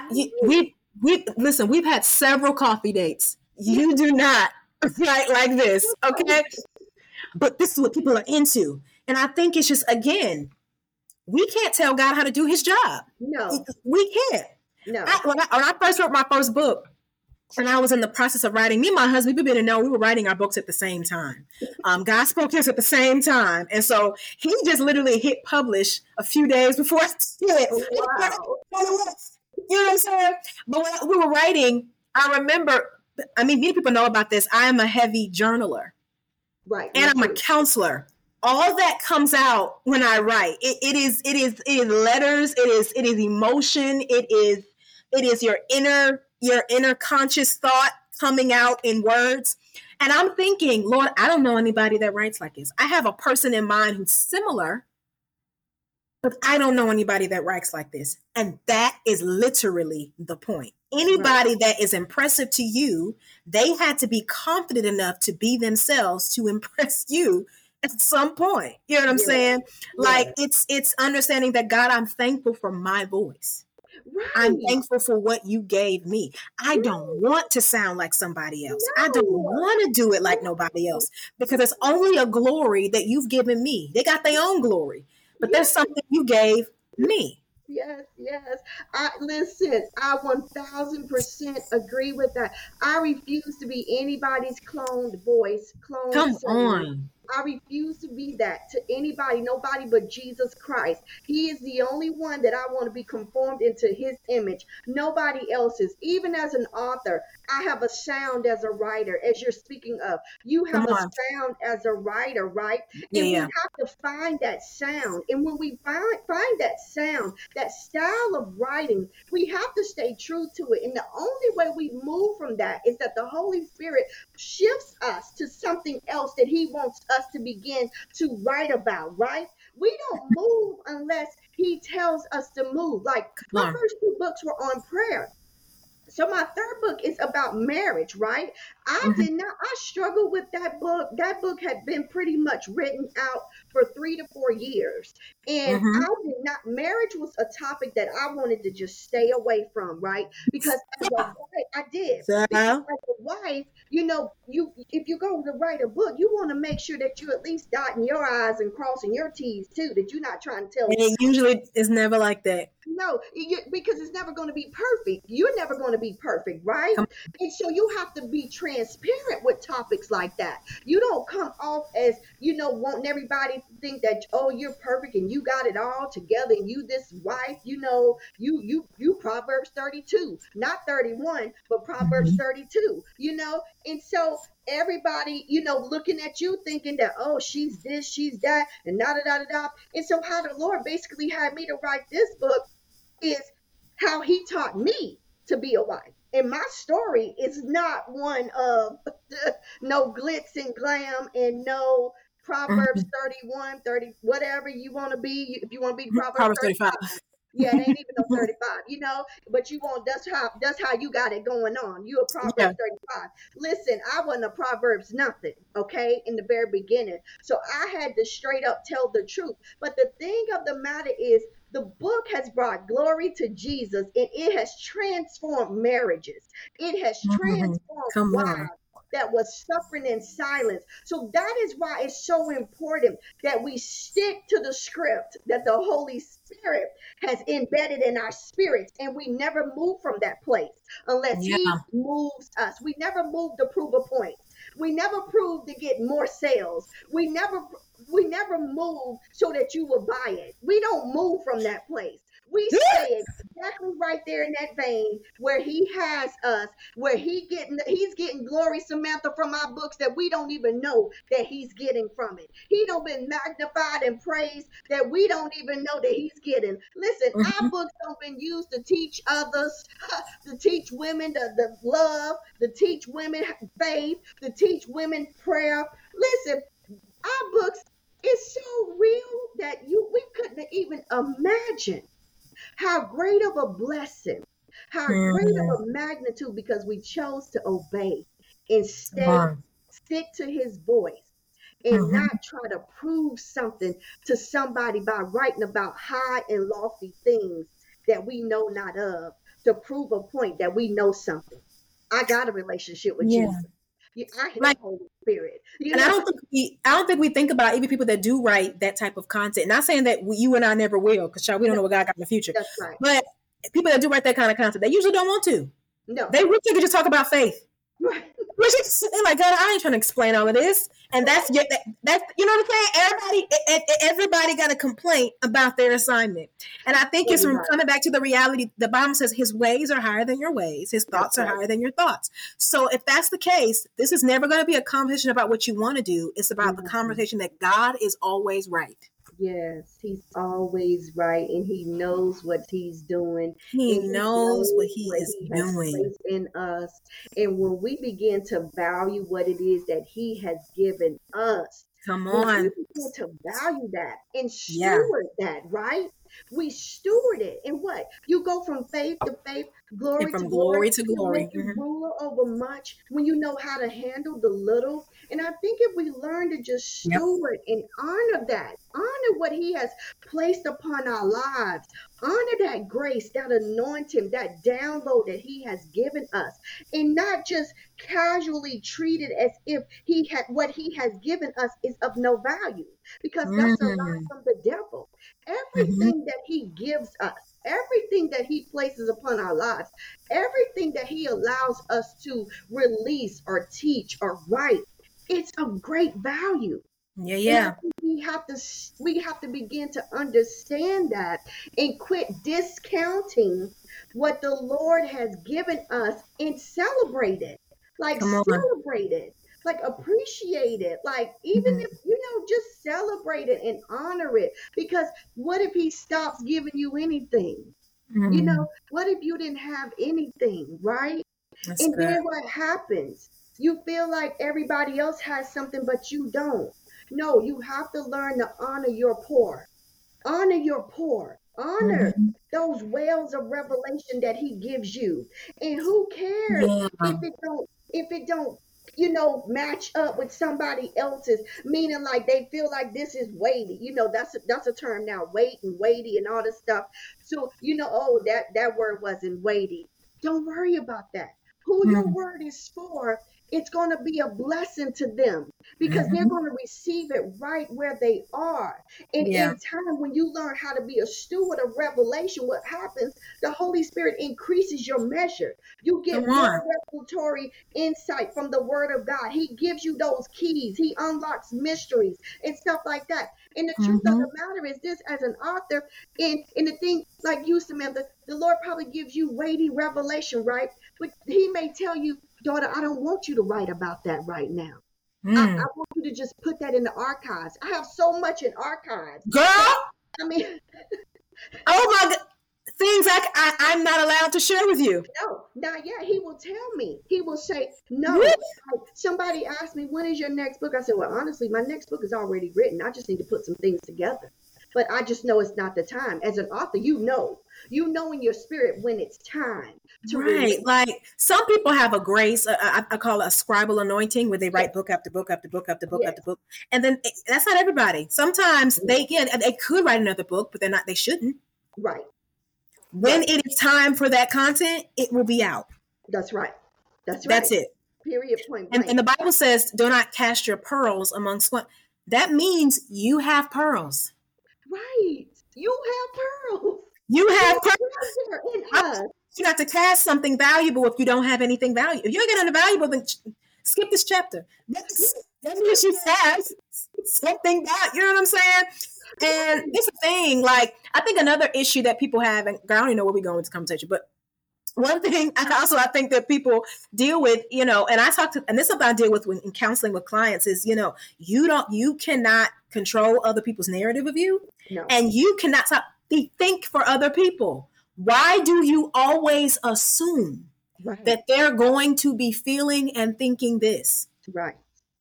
We listen, we've had several coffee dates. You do not write like this, okay? But this is what people are into. And I think it's just, again, we can't tell God how to do his job. No. We can't. No. When I first wrote my first book, and I was in the process of writing, me and my husband, we've been to know we were writing our books at the same time. God spoke to us at the same time. And so he just literally hit publish a few days before I did. Wow. You know what I'm saying? But when we were writing, I remember, many people know about this. I am a heavy journaler. Right. And I'm a counselor. All that comes out when I write. It is letters. It is emotion. It is your inner conscious thought coming out in words. And I'm thinking, Lord, I don't know anybody that writes like this. I have a person in mind who's similar, but I don't know anybody that writes like this. And that is literally the point. Anybody that is impressive to you, they had to be confident enough to be themselves to impress you at some point. You know what I'm saying? Like, it's understanding that, God, I'm thankful for my voice. Right. I'm thankful for what you gave me. I don't want to sound like somebody else. No. I don't want to do it like nobody else, because it's only a glory that you've given me. They got their own glory, but there's something you gave me. Yes. Listen, I 1000% agree with that. I refuse to be anybody's cloned voice. Come on. I refuse to be that to anybody, nobody but Jesus Christ. He is the only one that I want to be conformed into his image. Nobody else's. Even as an author, I have a sound as a writer, as you're speaking of. You have a sound as a writer, right? And we have to find that sound. And when we find that sound, that style of writing, we have to stay true to it. And the only way we move from that is that the Holy Spirit shifts us to something else that he wants us to begin to write about, right? We don't move unless he tells us to move. Like, my first 2 books were on prayer. So my third book is about marriage, right? I struggled with that book. That book had been pretty much written out for 3 to 4 years. And marriage was a topic that I wanted to just stay away from, right? Because as a wife, I did. Because as a wife, if you're going to write a book, you want to make sure that you at least dotting your I's and crossing your T's too, that you're not trying to tell. And it usually is never like that. No, because it's never going to be perfect. You're never going to be perfect, right? And so you have to be transparent with topics like that. You don't come off as, wanting everybody to think that, oh, you're perfect and you got it all together and you this wife, you Proverbs 32, not 31, but Proverbs 32, and so everybody, looking at you thinking that, oh, she's this, she's that, and da-da-da-da-da. And so how the Lord basically had me to write this book is how he taught me to be a wife. And my story is not one of no glitz and glam and no Proverbs 31, 30, whatever you want to be. If you want to be Proverbs 35. Yeah, it ain't even no 35, but that's how you got it going on. You a Proverbs 35. Listen, I wasn't a Proverbs nothing, okay, in the very beginning. So I had to straight up tell the truth. But the thing of the matter is, the book has brought glory to Jesus, and it has transformed marriages. It has transformed wives that was suffering in silence. So that is why it's so important that we stick to the script that the Holy Spirit has embedded in our spirits, and we never move from that place unless he moves us. We never move to prove a point. We never prove to get more sales. We never move so that you will buy it. We don't move from that place. We say exactly right there in that vein where he has us, where he's getting glory, Samantha, from our books that we don't even know that he's getting from it. He don't been magnified and praised that we don't even know that he's getting. Listen, our books don't been used to teach others, to teach women the love, to teach women faith, to teach women prayer. Listen, our books is so real that we couldn't even imagine how great of a blessing, how great of a magnitude, because we chose to obey and stick to his voice and not try to prove something to somebody by writing about high and lofty things that we know not of, to prove a point that we know something. I got a relationship with Jesus. I have Holy Spirit. And I don't think we think about even people that do write that type of content. Not saying that you and I never will, because we don't know what God got in the future. That's right. But people that do write that kind of content, they usually don't want to. No. They really could just talk about faith. Right. They're like, God, I ain't trying to explain all of this. And that's you know what I'm saying? Everybody got a complaint about their assignment. And I think it's from coming back to the reality. The Bible says his ways are higher than your ways. His thoughts are higher than your thoughts. So if that's the case, this is never going to be a conversation about what you want to do. It's about the conversation that God is always right. Yes, he's always right, and he knows what he's doing. He knows what he is doing in us. And when we begin to value what it is that he has given us, come on, we begin to value that and steward that, right? We steward it. And what? You go from faith to faith, glory to glory. You're ruler over much when you know how to handle the little. And I think if we learn to just steward and honor that, honor what he has placed upon our lives, honor that grace, that anointing, that download that he has given us, and not just casually treat it as if what he has given us is of no value, because that's a lie from the devil. Everything that he gives us, everything that he places upon our lives, everything that he allows us to release or teach or write, it's of great value. Yeah. We have to begin to understand that and quit discounting what the Lord has given us and celebrate it. Like celebrate it. Like appreciate it. Like even if just celebrate it and honor it. Because what if he stops giving you anything? What if you didn't have anything, right? That's and good. Then what happens? You feel like everybody else has something, but you don't. No, you have to learn to honor your poor. Honor your poor. Honor those wells of revelation that he gives you. And who cares if it don't match up with somebody else's, meaning like they feel like this is weighty. That's a term now, weight and weighty and all this stuff. So, that word wasn't weighty. Don't worry about that. Who your word is for, it's going to be a blessing to them, because they're going to receive it right where they are. And in time, when you learn how to be a steward of revelation, what happens? The Holy Spirit increases your measure. You get more revelatory insight from the word of God. He gives you those keys. He unlocks mysteries and stuff like that. And the truth of the matter is this, as an author, and the thing like you, Samantha, the Lord probably gives you weighty revelation, right? But he may tell you, daughter, I don't want you to write about that right now. I want you to just put that in the archives. I have so much in archives. Girl! I mean, oh my God. Things I'm not allowed to share with you. No, not yet. He will tell me. He will say, no. Somebody asked me, when is your next book? I said, well, honestly, my next book is already written. I just need to put some things together. But I just know it's not the time. As an author, you know in your spirit when it's time to release. Like some people have a grace, I call it a scribal anointing, where they write book after book after book after book after book. And then that's not everybody. Sometimes they could write another book, but they shouldn't. Right. When it is time for that content, it will be out. That's right. That's it. Period. Point blank. And the Bible says, do not cast your pearls among swine. That means you have pearls. Right. You have pearls. You have pearls. You have to cast something valuable if you don't have anything valuable. If you don't get anything valuable, then skip this chapter. That means you have something valuable. You know what I'm saying? And it's a thing. Like, I think another issue that people have, and I don't even know where we're going with this conversation, but one thing I think that people deal with, and I talk to, and this is what I deal with when in counseling with clients is, you cannot control other people's narrative of you, No. and you cannot think for other people. Why do you always assume that they're going to be feeling and thinking this? Right.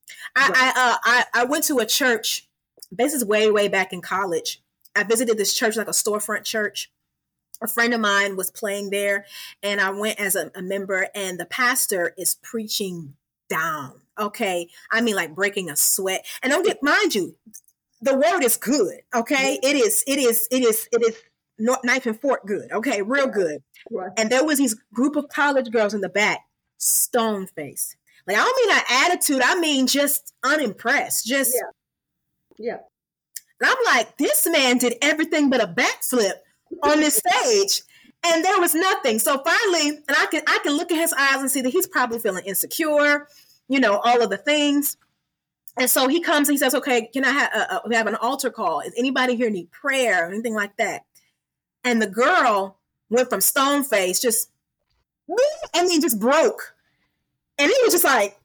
I went to a church. This is way, way back in college. I visited this church, like a storefront church. A friend of mine was playing there, and I went as a member, and the pastor is preaching down. Okay. I mean, like breaking a sweat. And mind you, the word is good. Okay. It is knife and fork good. Okay. Real good. Right. And there was these group of college girls in the back, stone face. Like, I don't mean an attitude. I mean, just unimpressed. Just, yeah. And I'm like, this man did everything but a backflip on this stage, and there was nothing. So finally, and I can look at his eyes and see that he's probably feeling insecure, all of the things. And so he comes and he says, okay, can I we have an altar call? Is anybody here need prayer or anything like that? And the girl went from stone face, just broke. And he was just like,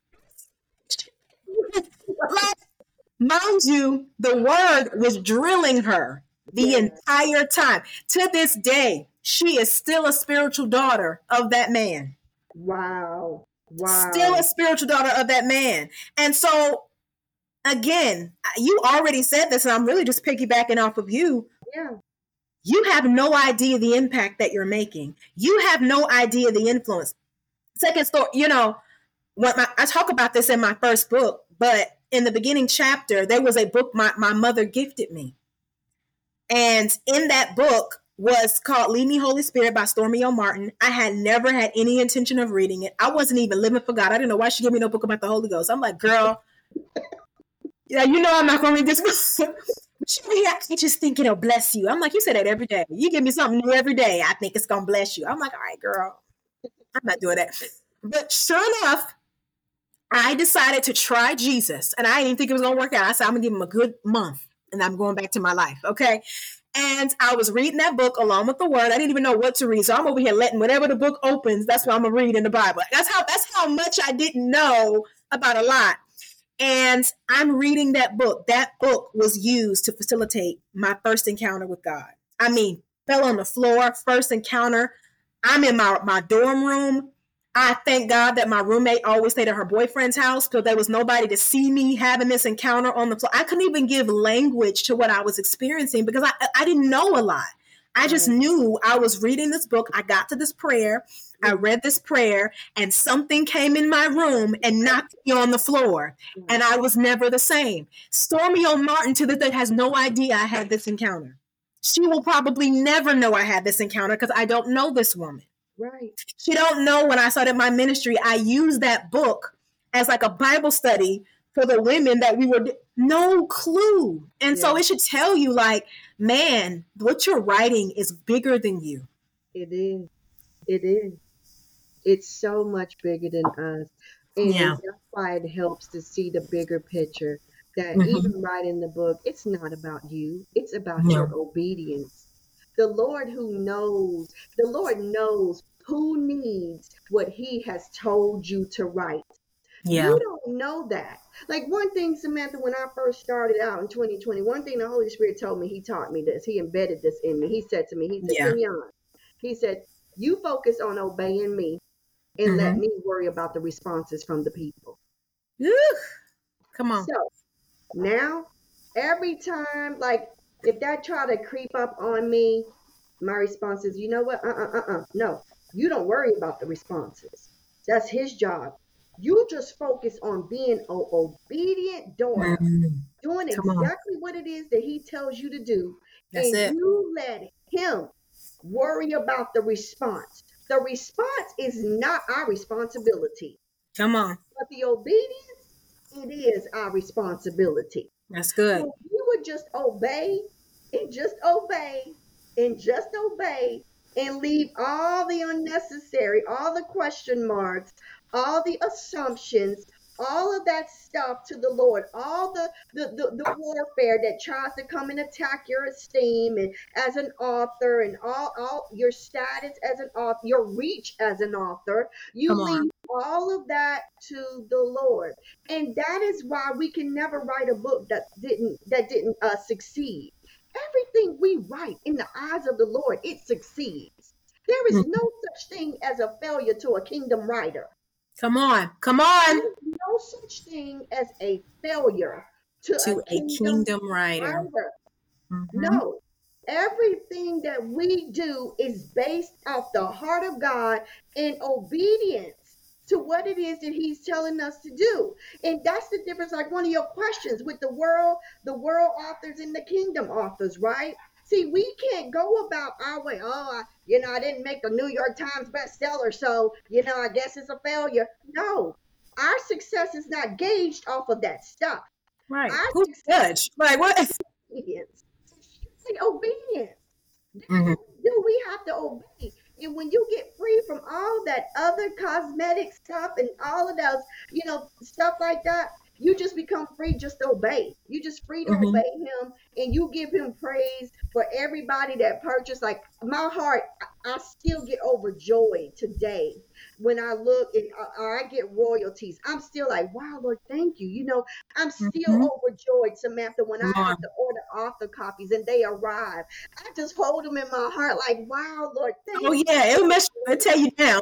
mind you, the word was drilling her the entire time. To this day, she is still a spiritual daughter of that man. Wow. Still a spiritual daughter of that man. And so, again, you already said this, and I'm really just piggybacking off of you. Yeah. You have no idea the impact that you're making. You have no idea the influence. Second story, I talk about this in my first book, but in the beginning chapter, there was a book my mother gifted me. And in that book was called Lead Me, Holy Spirit by Stormy O. Martin. I had never had any intention of reading it. I wasn't even living for God. I didn't know why she gave me no book about the Holy Ghost. I'm like, girl, I'm not going to read this book. I just think it'll bless you. I'm like, you say that every day. You give me something new every day. I think it's going to bless you. I'm like, all right, girl, I'm not doing that. But sure enough, I decided to try Jesus, and I didn't think it was going to work out. I said, I'm going to give him a good month, and I'm going back to my life. Okay. And I was reading that book along with the word. I didn't even know what to read. So I'm over here letting whatever the book opens, that's what I'm going to read in the Bible. That's how much I didn't know about a lot. And I'm reading that book. That book was used to facilitate my first encounter with God. I mean, fell on the floor, first encounter. I'm in my dorm room. I thank God that my roommate always stayed at her boyfriend's house, so there was nobody to see me having this encounter on the floor. I couldn't even give language to what I was experiencing because I didn't know a lot. I just knew I was reading this book. I got to this prayer. I read this prayer, and something came in my room and knocked me on the floor, and I was never the same. Stormy O. Martin to this day has no idea I had this encounter. She will probably never know I had this encounter because I don't know this woman. Right. She don't know when I started my ministry, I used that book as like a Bible study for the women that we were no clue. And so it should tell you, like, man, what you're writing is bigger than you. It is. It is. It's so much bigger than us. And that's why it helps to see the bigger picture. That even writing the book, it's not about you. It's about your obedience. The Lord knows who needs what he has told you to write. Yeah. You don't know that. Like one thing, Samantha, when I first started out in 2020, one thing the Holy Spirit told me, he taught me this. He embedded this in me. He said to me, Kenyon, he said, you focus on obeying me and let me worry about the responses from the people. Come on. So now, every time, like, if that try to creep up on me, my response is, you know what? No, you don't worry about the responses. That's his job. You just focus on being an obedient daughter, doing exactly what it is that he tells you to do. That's it. You let him worry about the response. The response is not our responsibility. Come on. But the obedience, it is our responsibility. That's good. So you would just obey and just obey and just obey and leave all the unnecessary, all the question marks, all the assumptions, all of that stuff to the Lord, all the warfare that tries to come and attack your esteem and as an author and all your status as an author, your reach as an author, Come you on. leave all of that to the Lord. And that is why we can never write a book that didn't succeed. Everything we write in the eyes of the Lord, it succeeds. There is Mm. no such thing as a failure to a kingdom writer. Come on. Come There on. is no such thing as a failure to a To a kingdom kingdom writer. writer. Mm-hmm. No. Everything that we do is based off the heart of God in obedience to what it is that He's telling us to do. And that's the difference, like one of your questions with the world authors and the kingdom authors, right? See, we can't go about our way. Oh, I didn't make the New York Times bestseller, so, I guess it's a failure. No, our success is not gauged off of that stuff. Right. Our Who's the success judge? Like what? is obedience. Say obedience. That's Mm-hmm. what we do. We have to obey. And when you get free from all that other cosmetic stuff and all of those, stuff like that, you just become free just to obey. You just free to Mm-hmm. obey him and you give him praise for everybody that purchased. Like my heart, I still get overjoyed today when I look and I get royalties. I'm still like, wow, Lord, thank you. I'm still Mm-hmm. overjoyed, Samantha, when I Come on. have to order author copies and they arrive. I just hold them in my heart like, wow, Lord, Oh thank yeah, it'll mess you. It'll tear you down.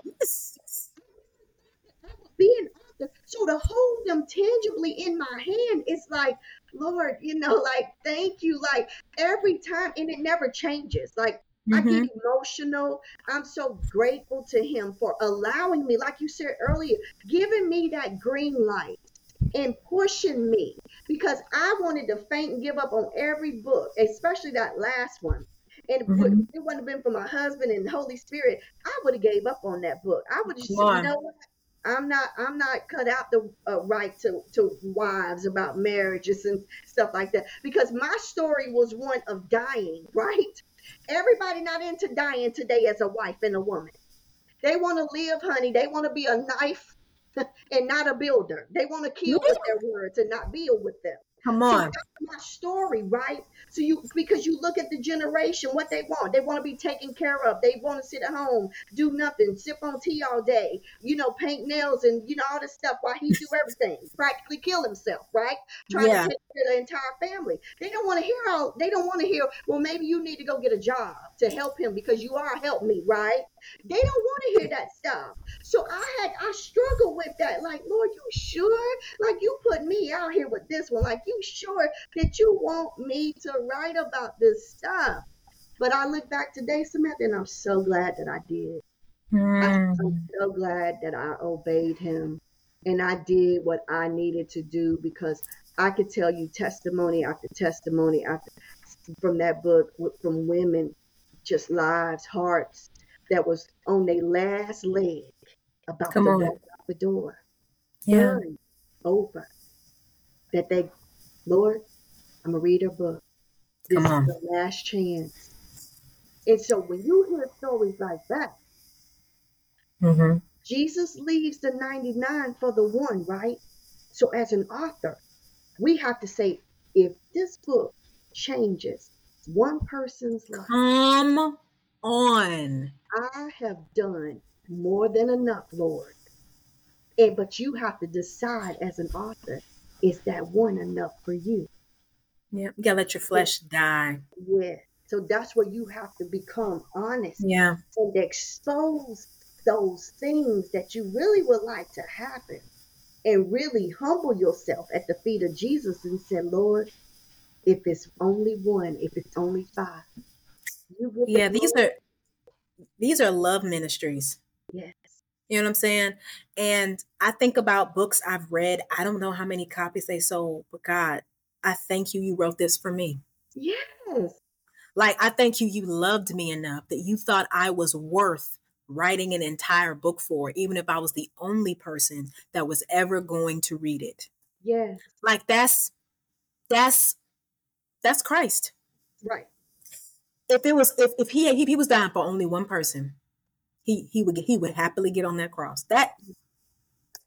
be an author. So to hold them tangibly in my hand, it's like, Lord, like, thank you. Like every time, and it never changes. Like I get Mm-hmm. emotional. I'm so grateful to him for allowing me, like you said earlier, giving me that green light and pushing me because I wanted to faint and give up on every book, especially that last one. And if Mm-hmm. it wouldn't have been for my husband and the Holy Spirit, I would have gave up on that book. I would have just Come said, on. I'm not cut out the right to wives about marriages and stuff like that because my story was one of dying, right? Everybody not into dying today as a wife and a woman. They want to live, honey. They want to be a knife and not a builder. They want to kill with Yeah. their words and not build with them. Come See, on. that's my story, right? So because you look at the generation, what they want. They want to be taken care of. They want to sit at home, do nothing, sip on tea all day, paint nails and all this stuff while he do everything, practically kill himself, right? Trying to Yeah. take care of the entire family. They don't want to hear, well, maybe you need to go get a job to help him because you are help me, right? They don't want to hear that stuff. So I struggle with that. Like, Lord, you sure? Like you put me out here with this one. Like you sure that you want me to write about this stuff? But I look back today, Samantha, and I'm so glad that I did. I'm Mm. so glad that I obeyed him and I did what I needed to do because I could tell you testimony after testimony after from that book from women, just lives, hearts that was on their last leg about Come to on. walk out the door, Yeah. done, over, that they, Lord, I'm gonna read her book. Come This is on. the last chance. And so when you hear stories like that, Mm-hmm. Jesus leaves the 99 for the one, right? So as an author, we have to say, if this book changes one person's life, Come on. I have done more than enough, Lord. And but you have to decide as an author, is that one enough for you? Yeah. You gotta let your Yeah. flesh die. Yeah. So that's where you have to become honest Yeah. and expose those things that you really would like to happen and really humble yourself at the feet of Jesus and say, Lord, if it's only one, if it's only five, you get the Yeah. These glory. are these are love ministries. Yes. You know what I'm saying? And I think about books I've read. I don't know how many copies they sold, but God, I thank you. You wrote this for me. Yes. Like, I thank you. You loved me enough that you thought I was worth writing an entire book for, even if I was the only person that was ever going to read it. Yes. Like, that's Christ. Right. If it was, if he was dying for only one person, he would happily get on that cross.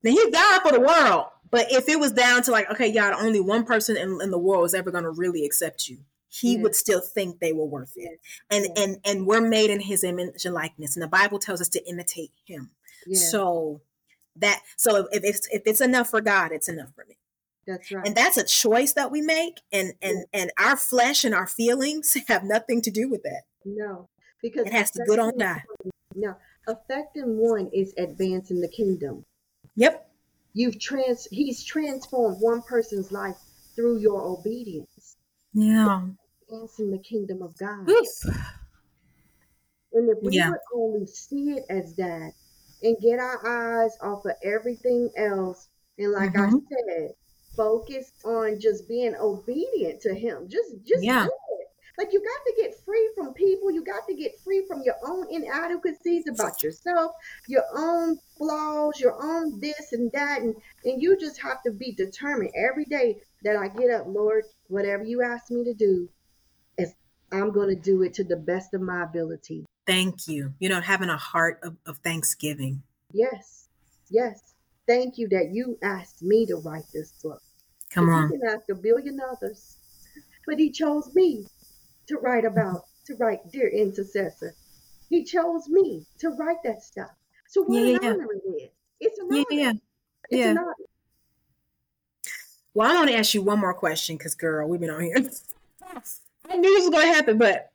Now he died for the world. But if it was down to like, okay, y'all, only one person in the world is ever going to really accept you, he would still think they were worth it. And we're made in his image and likeness. And the Bible tells us to imitate him. So if it's enough for God, it's enough for me. That's right. And that's a choice that we make. And our flesh and our feelings have nothing to do with that. No, because it has to good on die. No, affecting one is advancing the kingdom. Yep. He's transformed one person's life through your obedience. Yeah. Advancing the kingdom of God. Oof. And if we would only see it as that and get our eyes off of everything else, and like I said, focus on just being obedient to him. Just do it. Like, you got to get free from people. You got to get free from your own inadequacies about yourself, your own flaws, your own this and that. And you just have to be determined every day that I get up, Lord, whatever you ask me to do, I'm going to do it to the best of my ability. Thank you. Having a heart of thanksgiving. Yes. Thank you that you asked me to write this book. Come on. You can ask a billion others, but he chose me to write Dear Intercessor. He chose me to write that stuff. So what an honor it is. It's an honor. It's an honor. Well, I want to ask you one more question because, girl, we've been on here. I knew this was going to happen, but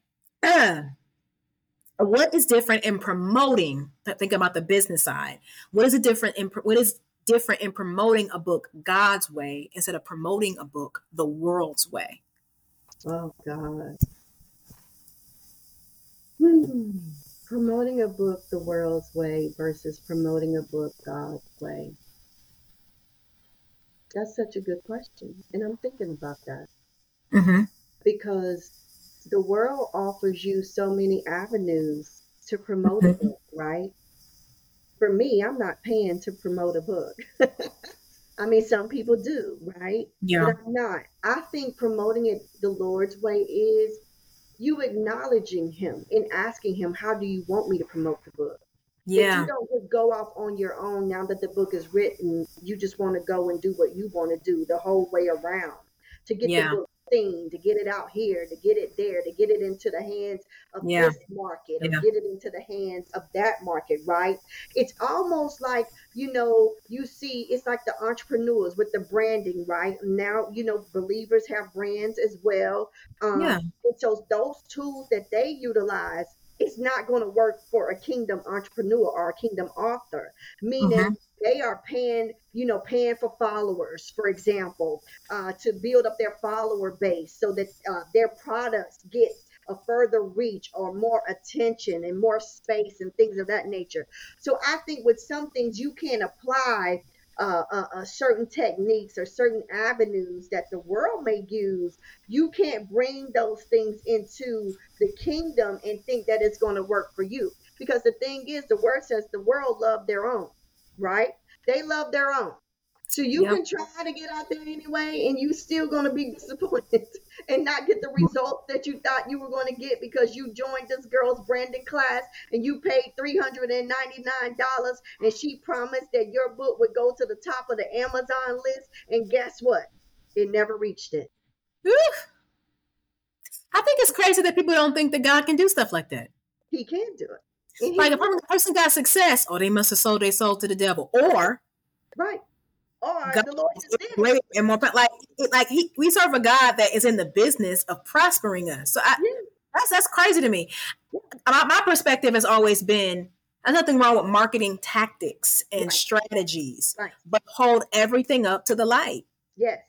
what is different in promoting? Think about the business side. What is different in promoting a book God's way instead of promoting a book the world's way? Oh, God. Promoting a book the world's way versus promoting a book God's way. That's such a good question. And I'm thinking about that. Mm-hmm. Because the world offers you so many avenues to promote a book, right? For me, I'm not paying to promote a book. I mean, some people do, right? Yeah. But I'm not. I think promoting it the Lord's way is you acknowledging him and asking him, how do you want me to promote the book? Yeah. That you don't just go off on your own now that the book is written. You just want to go and do what you want to do the whole way around to get the book seen, to get it out here, to get it there, to get it into the hands of this market, or get it into the hands of that market, right? It's almost like, you see, it's like the entrepreneurs with the branding, right? Now, believers have brands as well. And so those tools that they utilize, it's not going to work for a kingdom entrepreneur or a kingdom author, meaning they are paying for followers, for example, to build up their follower base so that their products get a further reach or more attention and more space and things of that nature. So I think with some things you can apply certain techniques or certain avenues that the world may use. You can't bring those things into the kingdom and think that it's going to work for you. Because the thing is, the word says the world loved their own, right? They love their own. So you can try to get out there anyway, and you still going to be disappointed and not get the results that you thought you were going to get because you joined this girl's branding class and you paid $399, and she promised that your book would go to the top of the Amazon list. And guess what? It never reached it. Oof. I think it's crazy that people don't think that God can do stuff like that. He can do it. Like if a person got success, they must have sold their soul to the devil, or or God the Lord just did it. And more, we serve a God that is in the business of prospering us. So that's crazy to me. My perspective has always been, there's nothing wrong with marketing tactics and strategies, but hold everything up to the light. Yes.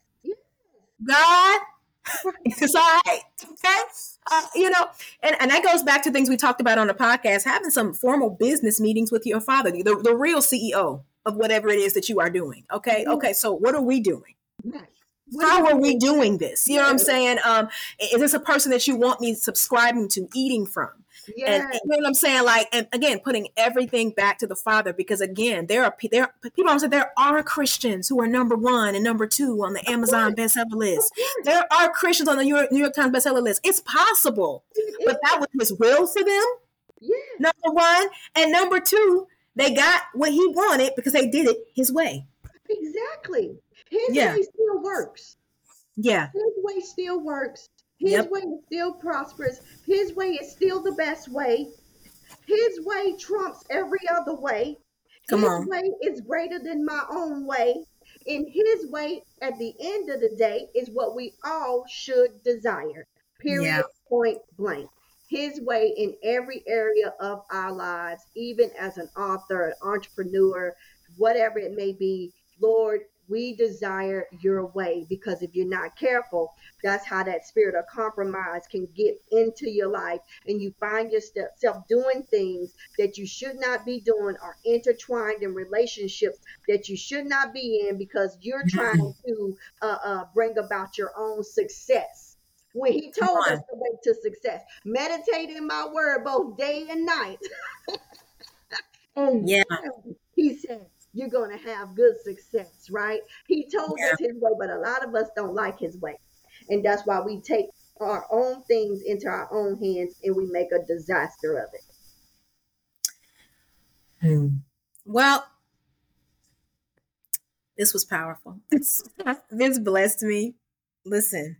God, it's all right. Okay. And that goes back to things we talked about on the podcast, having some formal business meetings with your father, the real CEO of whatever it is that you are doing. Okay. Okay. So what are we doing? How are we doing this? You know what I'm saying? Is this a person that you want me subscribing to, eating from? And you know what I'm saying? And again, putting everything back to the Father, because again, there are people say there are Christians who are number 1 and number 2 on the Amazon bestseller list. There are Christians on the New York Times bestseller list. It's possible, but that was His will for them. Number 1, and number 2, They got what he wanted because they did it his way. Exactly. His Yeah. way still works. Yeah. His way still works. His Yep. way is still prosperous. His way is still the best way. His way trumps every other way. Come His on. way is greater than my own way. And his way, at the end of the day, is what we all should desire. Yeah. Period. Point blank. His way in every area of our lives, even as an author, an entrepreneur, whatever it may be. Lord, we desire your way, because if you're not careful, that's how that spirit of compromise can get into your life, and you find yourself doing things that you should not be doing, or intertwined in relationships that you should not be in, because you're trying to bring about your own success. When he Come told us on. the way to success, meditate in my word both day and night. And Yeah. then he said, you're going to have good success, right? He told Yeah. us his way, but a lot of us don't like his way. And that's why we take our own things into our own hands and we make a disaster of it. Well, this was powerful. This blessed me. Listen.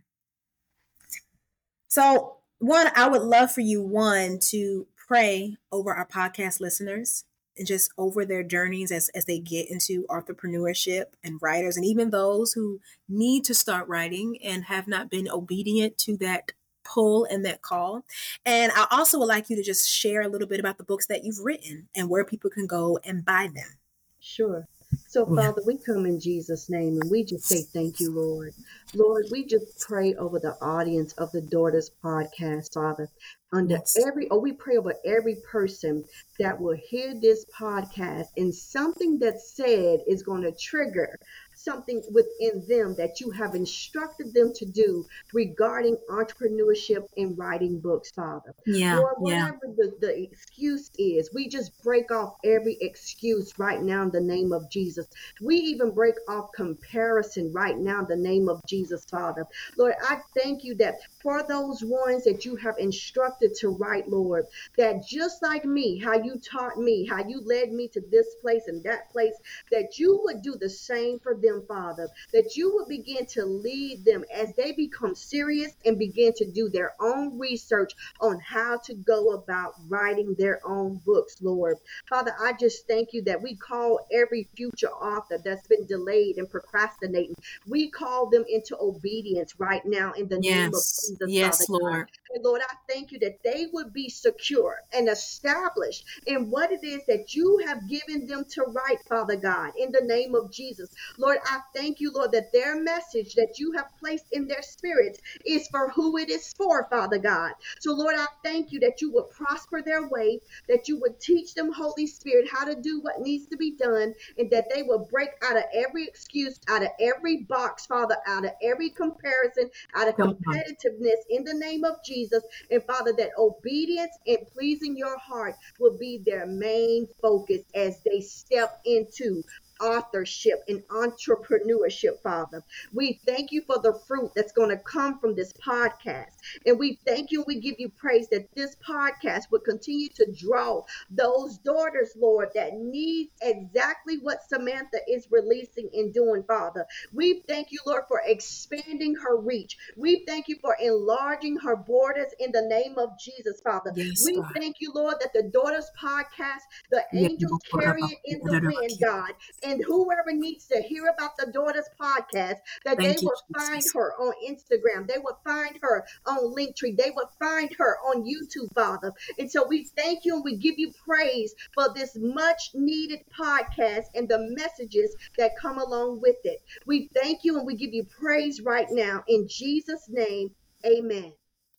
So, one, I would love for you, one, to pray over our podcast listeners and just over their journeys as they get into entrepreneurship and writers, and even those who need to start writing and have not been obedient to that pull and that call. And I also would like you to just share a little bit about the books that you've written and where people can go and buy them. Sure. So, Yeah. Father, we come in Jesus' name and we just say thank you, Lord. Lord, we just pray over the audience of the Daughters Podcast, Father. Yes. We pray over every person that will hear this podcast, and something that's said is going to trigger something within them that you have instructed them to do regarding entrepreneurship and writing books, Father. Yeah. Lord, Yeah. whatever the excuse is, we just break off every excuse right now in the name of Jesus. We even break off comparison right now in the name of Jesus, Father. Lord, I thank you that for those ones that you have instructed to write, Lord, that just like me, how you taught me, how you led me to this place and that place, that you would do the same for them, Father, that you would begin to lead them as they become serious and begin to do their own research on how to go about writing their own books, Lord. Father, I just thank you that we call every future author that's been delayed and procrastinating, we call them into obedience right now in the name of Yes. Jesus, Father Yes, God. Lord. And Lord, I thank you that they would be secure and established in what it is that you have given them to write, Father God, in the name of Jesus. Lord, I thank you, Lord, that their message that you have placed in their spirits is for who it is for, Father God. So, Lord, I thank you that you would prosper their way, that you would teach them, Holy Spirit, how to do what needs to be done, and that they will break out of every excuse, out of every box, Father, out of every comparison, out of Come on. competitiveness in the name of Jesus. And Father, that obedience and pleasing your heart will be their main focus as they step into authorship and entrepreneurship, Father. We thank you for the fruit that's going to come from this podcast. And we thank you and we give you praise that this podcast will continue to draw those daughters, Lord, that need exactly what Samantha is releasing and doing, Father. We thank you, Lord, for expanding her reach. We thank you for enlarging her borders in the name of Jesus, Father. Yes, We God. thank you, Lord, that the Daughters Podcast, the angels carry it in the wind, God. And whoever needs to hear about the Daughters Podcast, that they Thank you, will find Jesus. her on Instagram. They will find her on Linktree. They will find her on YouTube, Father. And so we thank you and we give you praise for this much needed podcast and the messages that come along with it. We thank you and we give you praise right now. In Jesus' name, amen.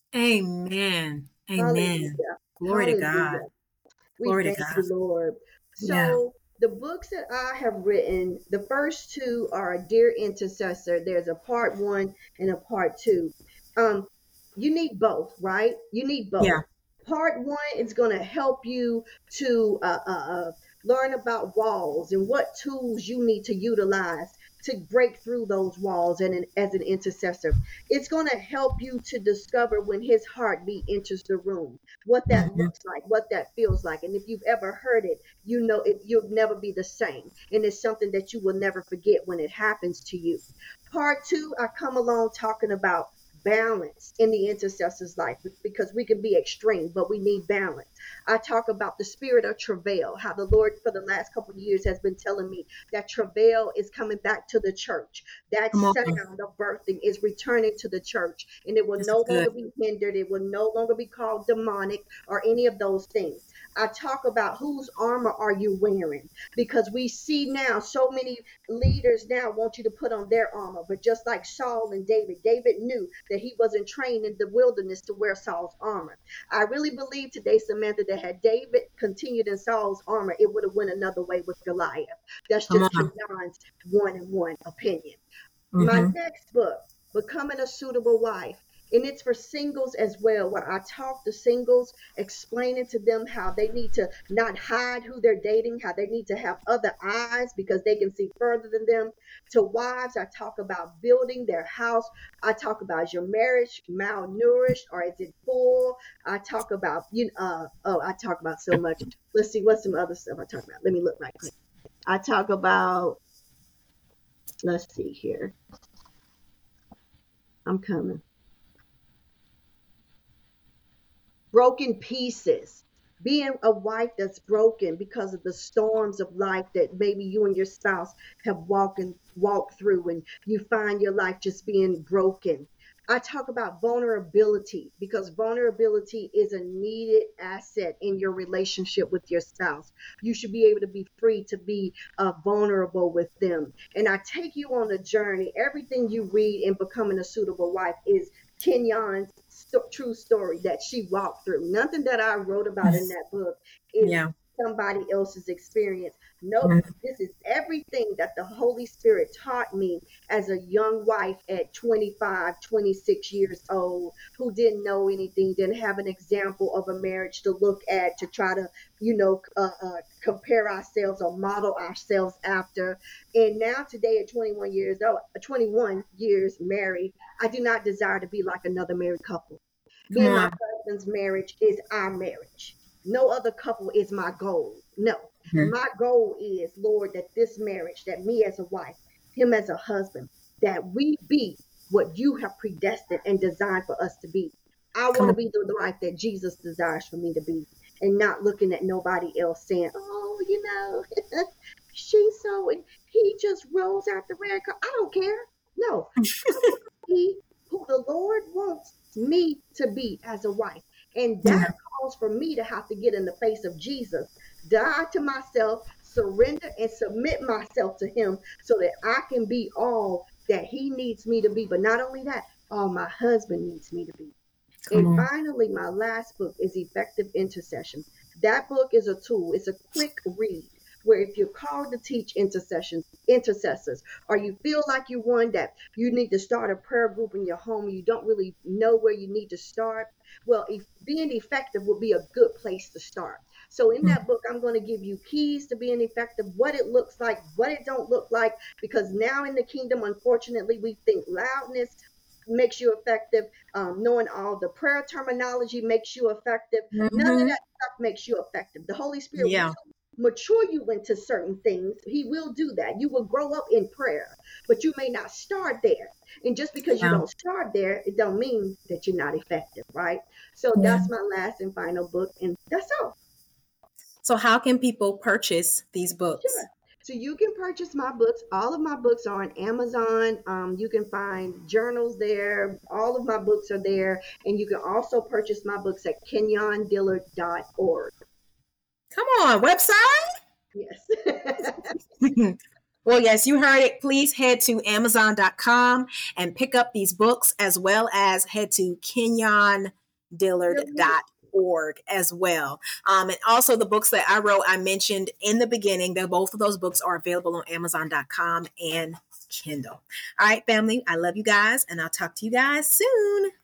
Amen. Amen. Hallelujah. Glory to God. Hallelujah. We Glory to thank God. you, Lord. Yeah. So the books that I have written, the first two are Dear Intercessor. There's a part one and a part two. Um, you need both, right? You need both. Yeah. Part one is going to help you to learn about walls and what tools you need to utilize to break through those walls and as an intercessor. It's going to help you to discover when his heartbeat enters the room, what that Mhm. looks like, what that feels like. And if you've ever heard it, you know you'll never be the same. And it's something that you will never forget when it happens to you. Part two, I come along talking about balance in the intercessor's life because we can be extreme, but we need balance. I talk about the spirit of travail, how the Lord for the last couple of years has been telling me that travail is coming back to the church. That Come on. sound of birthing is returning to the church, and it will This is no good. longer be hindered. It will no longer be called demonic or any of those things. I talk about whose armor are you wearing, because we see now so many leaders now want you to put on their armor, but just like Saul and David knew that he wasn't trained in the wilderness to wear Saul's armor. I really believe today, Samantha, that had David continued in Saul's armor, it would have went another way with Goliath. That's Come just on. Kenyon's one and one opinion. My Mm-hmm. next book, Becoming a Suitable Wife, and it's for singles as well, where I talk to singles, explaining to them how they need to not hide who they're dating, how they need to have other eyes because they can see further than them. To wives, I talk about building their house. I talk about, is your marriage malnourished or is it full? I talk about, I talk about so much. Let's see, what's some other stuff I talk about? Let me look right quick. I talk about, let's see here. I'm coming. Broken pieces. Being a wife that's broken because of the storms of life that maybe you and your spouse have walked through, and you find your life just being broken. I talk about vulnerability because vulnerability is a needed asset in your relationship with your spouse. You should be able to be free to be vulnerable with them. And I take you on a journey. Everything you read in Becoming a Suitable Wife is Kenyon's true story that she walked through. Nothing that I wrote about in that book is Yeah. somebody else's experience. Nope. Mhm. This is everything that the Holy Spirit taught me as a young wife at 25, 26 years old, who didn't know anything, didn't have an example of a marriage to look at, to try to, compare ourselves or model ourselves after. And now today at 21 years old, 21 years married, I do not desire to be like another married couple. Me Come and my on. husband's marriage is our marriage. No other couple is my goal. No. Mhm. My goal is, Lord, that this marriage, that me as a wife, him as a husband, that we be what you have predestined and designed for us to be. I want Come to on. be the wife that Jesus desires for me to be, and not looking at nobody else saying, oh, she's so, and he just rolls out the red car. I don't care. No, I want to be who the Lord wants me to be as a wife. And that Yeah. calls for me to have to get in the face of Jesus, die to myself, surrender and submit myself to him so that I can be all that he needs me to be. But not only that, all my husband needs me to be. Come And on. finally, my last book is Effective Intercession. That book is a tool, it's a quick read where if you're called to teach intercessors, or you feel like you're one that you need to start a prayer group in your home, you don't really know where you need to start, well, if being effective would be a good place to start. So in that Mhm. book, I'm going to give you keys to being effective, what it looks like, what it don't look like, because now in the kingdom, unfortunately, we think loudness makes you effective. Knowing all the prayer terminology makes you effective. None of Mhm. that stuff makes you effective. The Holy Spirit will Yeah. mature you into certain things. He will do that. You will grow up in prayer, but you may not start there. And just because you Yeah. don't start there, it don't mean that you're not effective, right? So Yeah. that's my last and final book, and that's all. So how can people purchase these books? Sure. So you can purchase my books. All of my books are on Amazon. You can find journals there. All of my books are there. And you can also purchase my books at kenyondillard.org. Come on, website. Yes. Well, yes, you heard it. Please head to Amazon.com and pick up these books, as well as head to kenyondillard.org as well. And also the books that I wrote, I mentioned in the beginning that both of those books are available on Amazon.com and Kindle. All right, family, I love you guys, and I'll talk to you guys soon.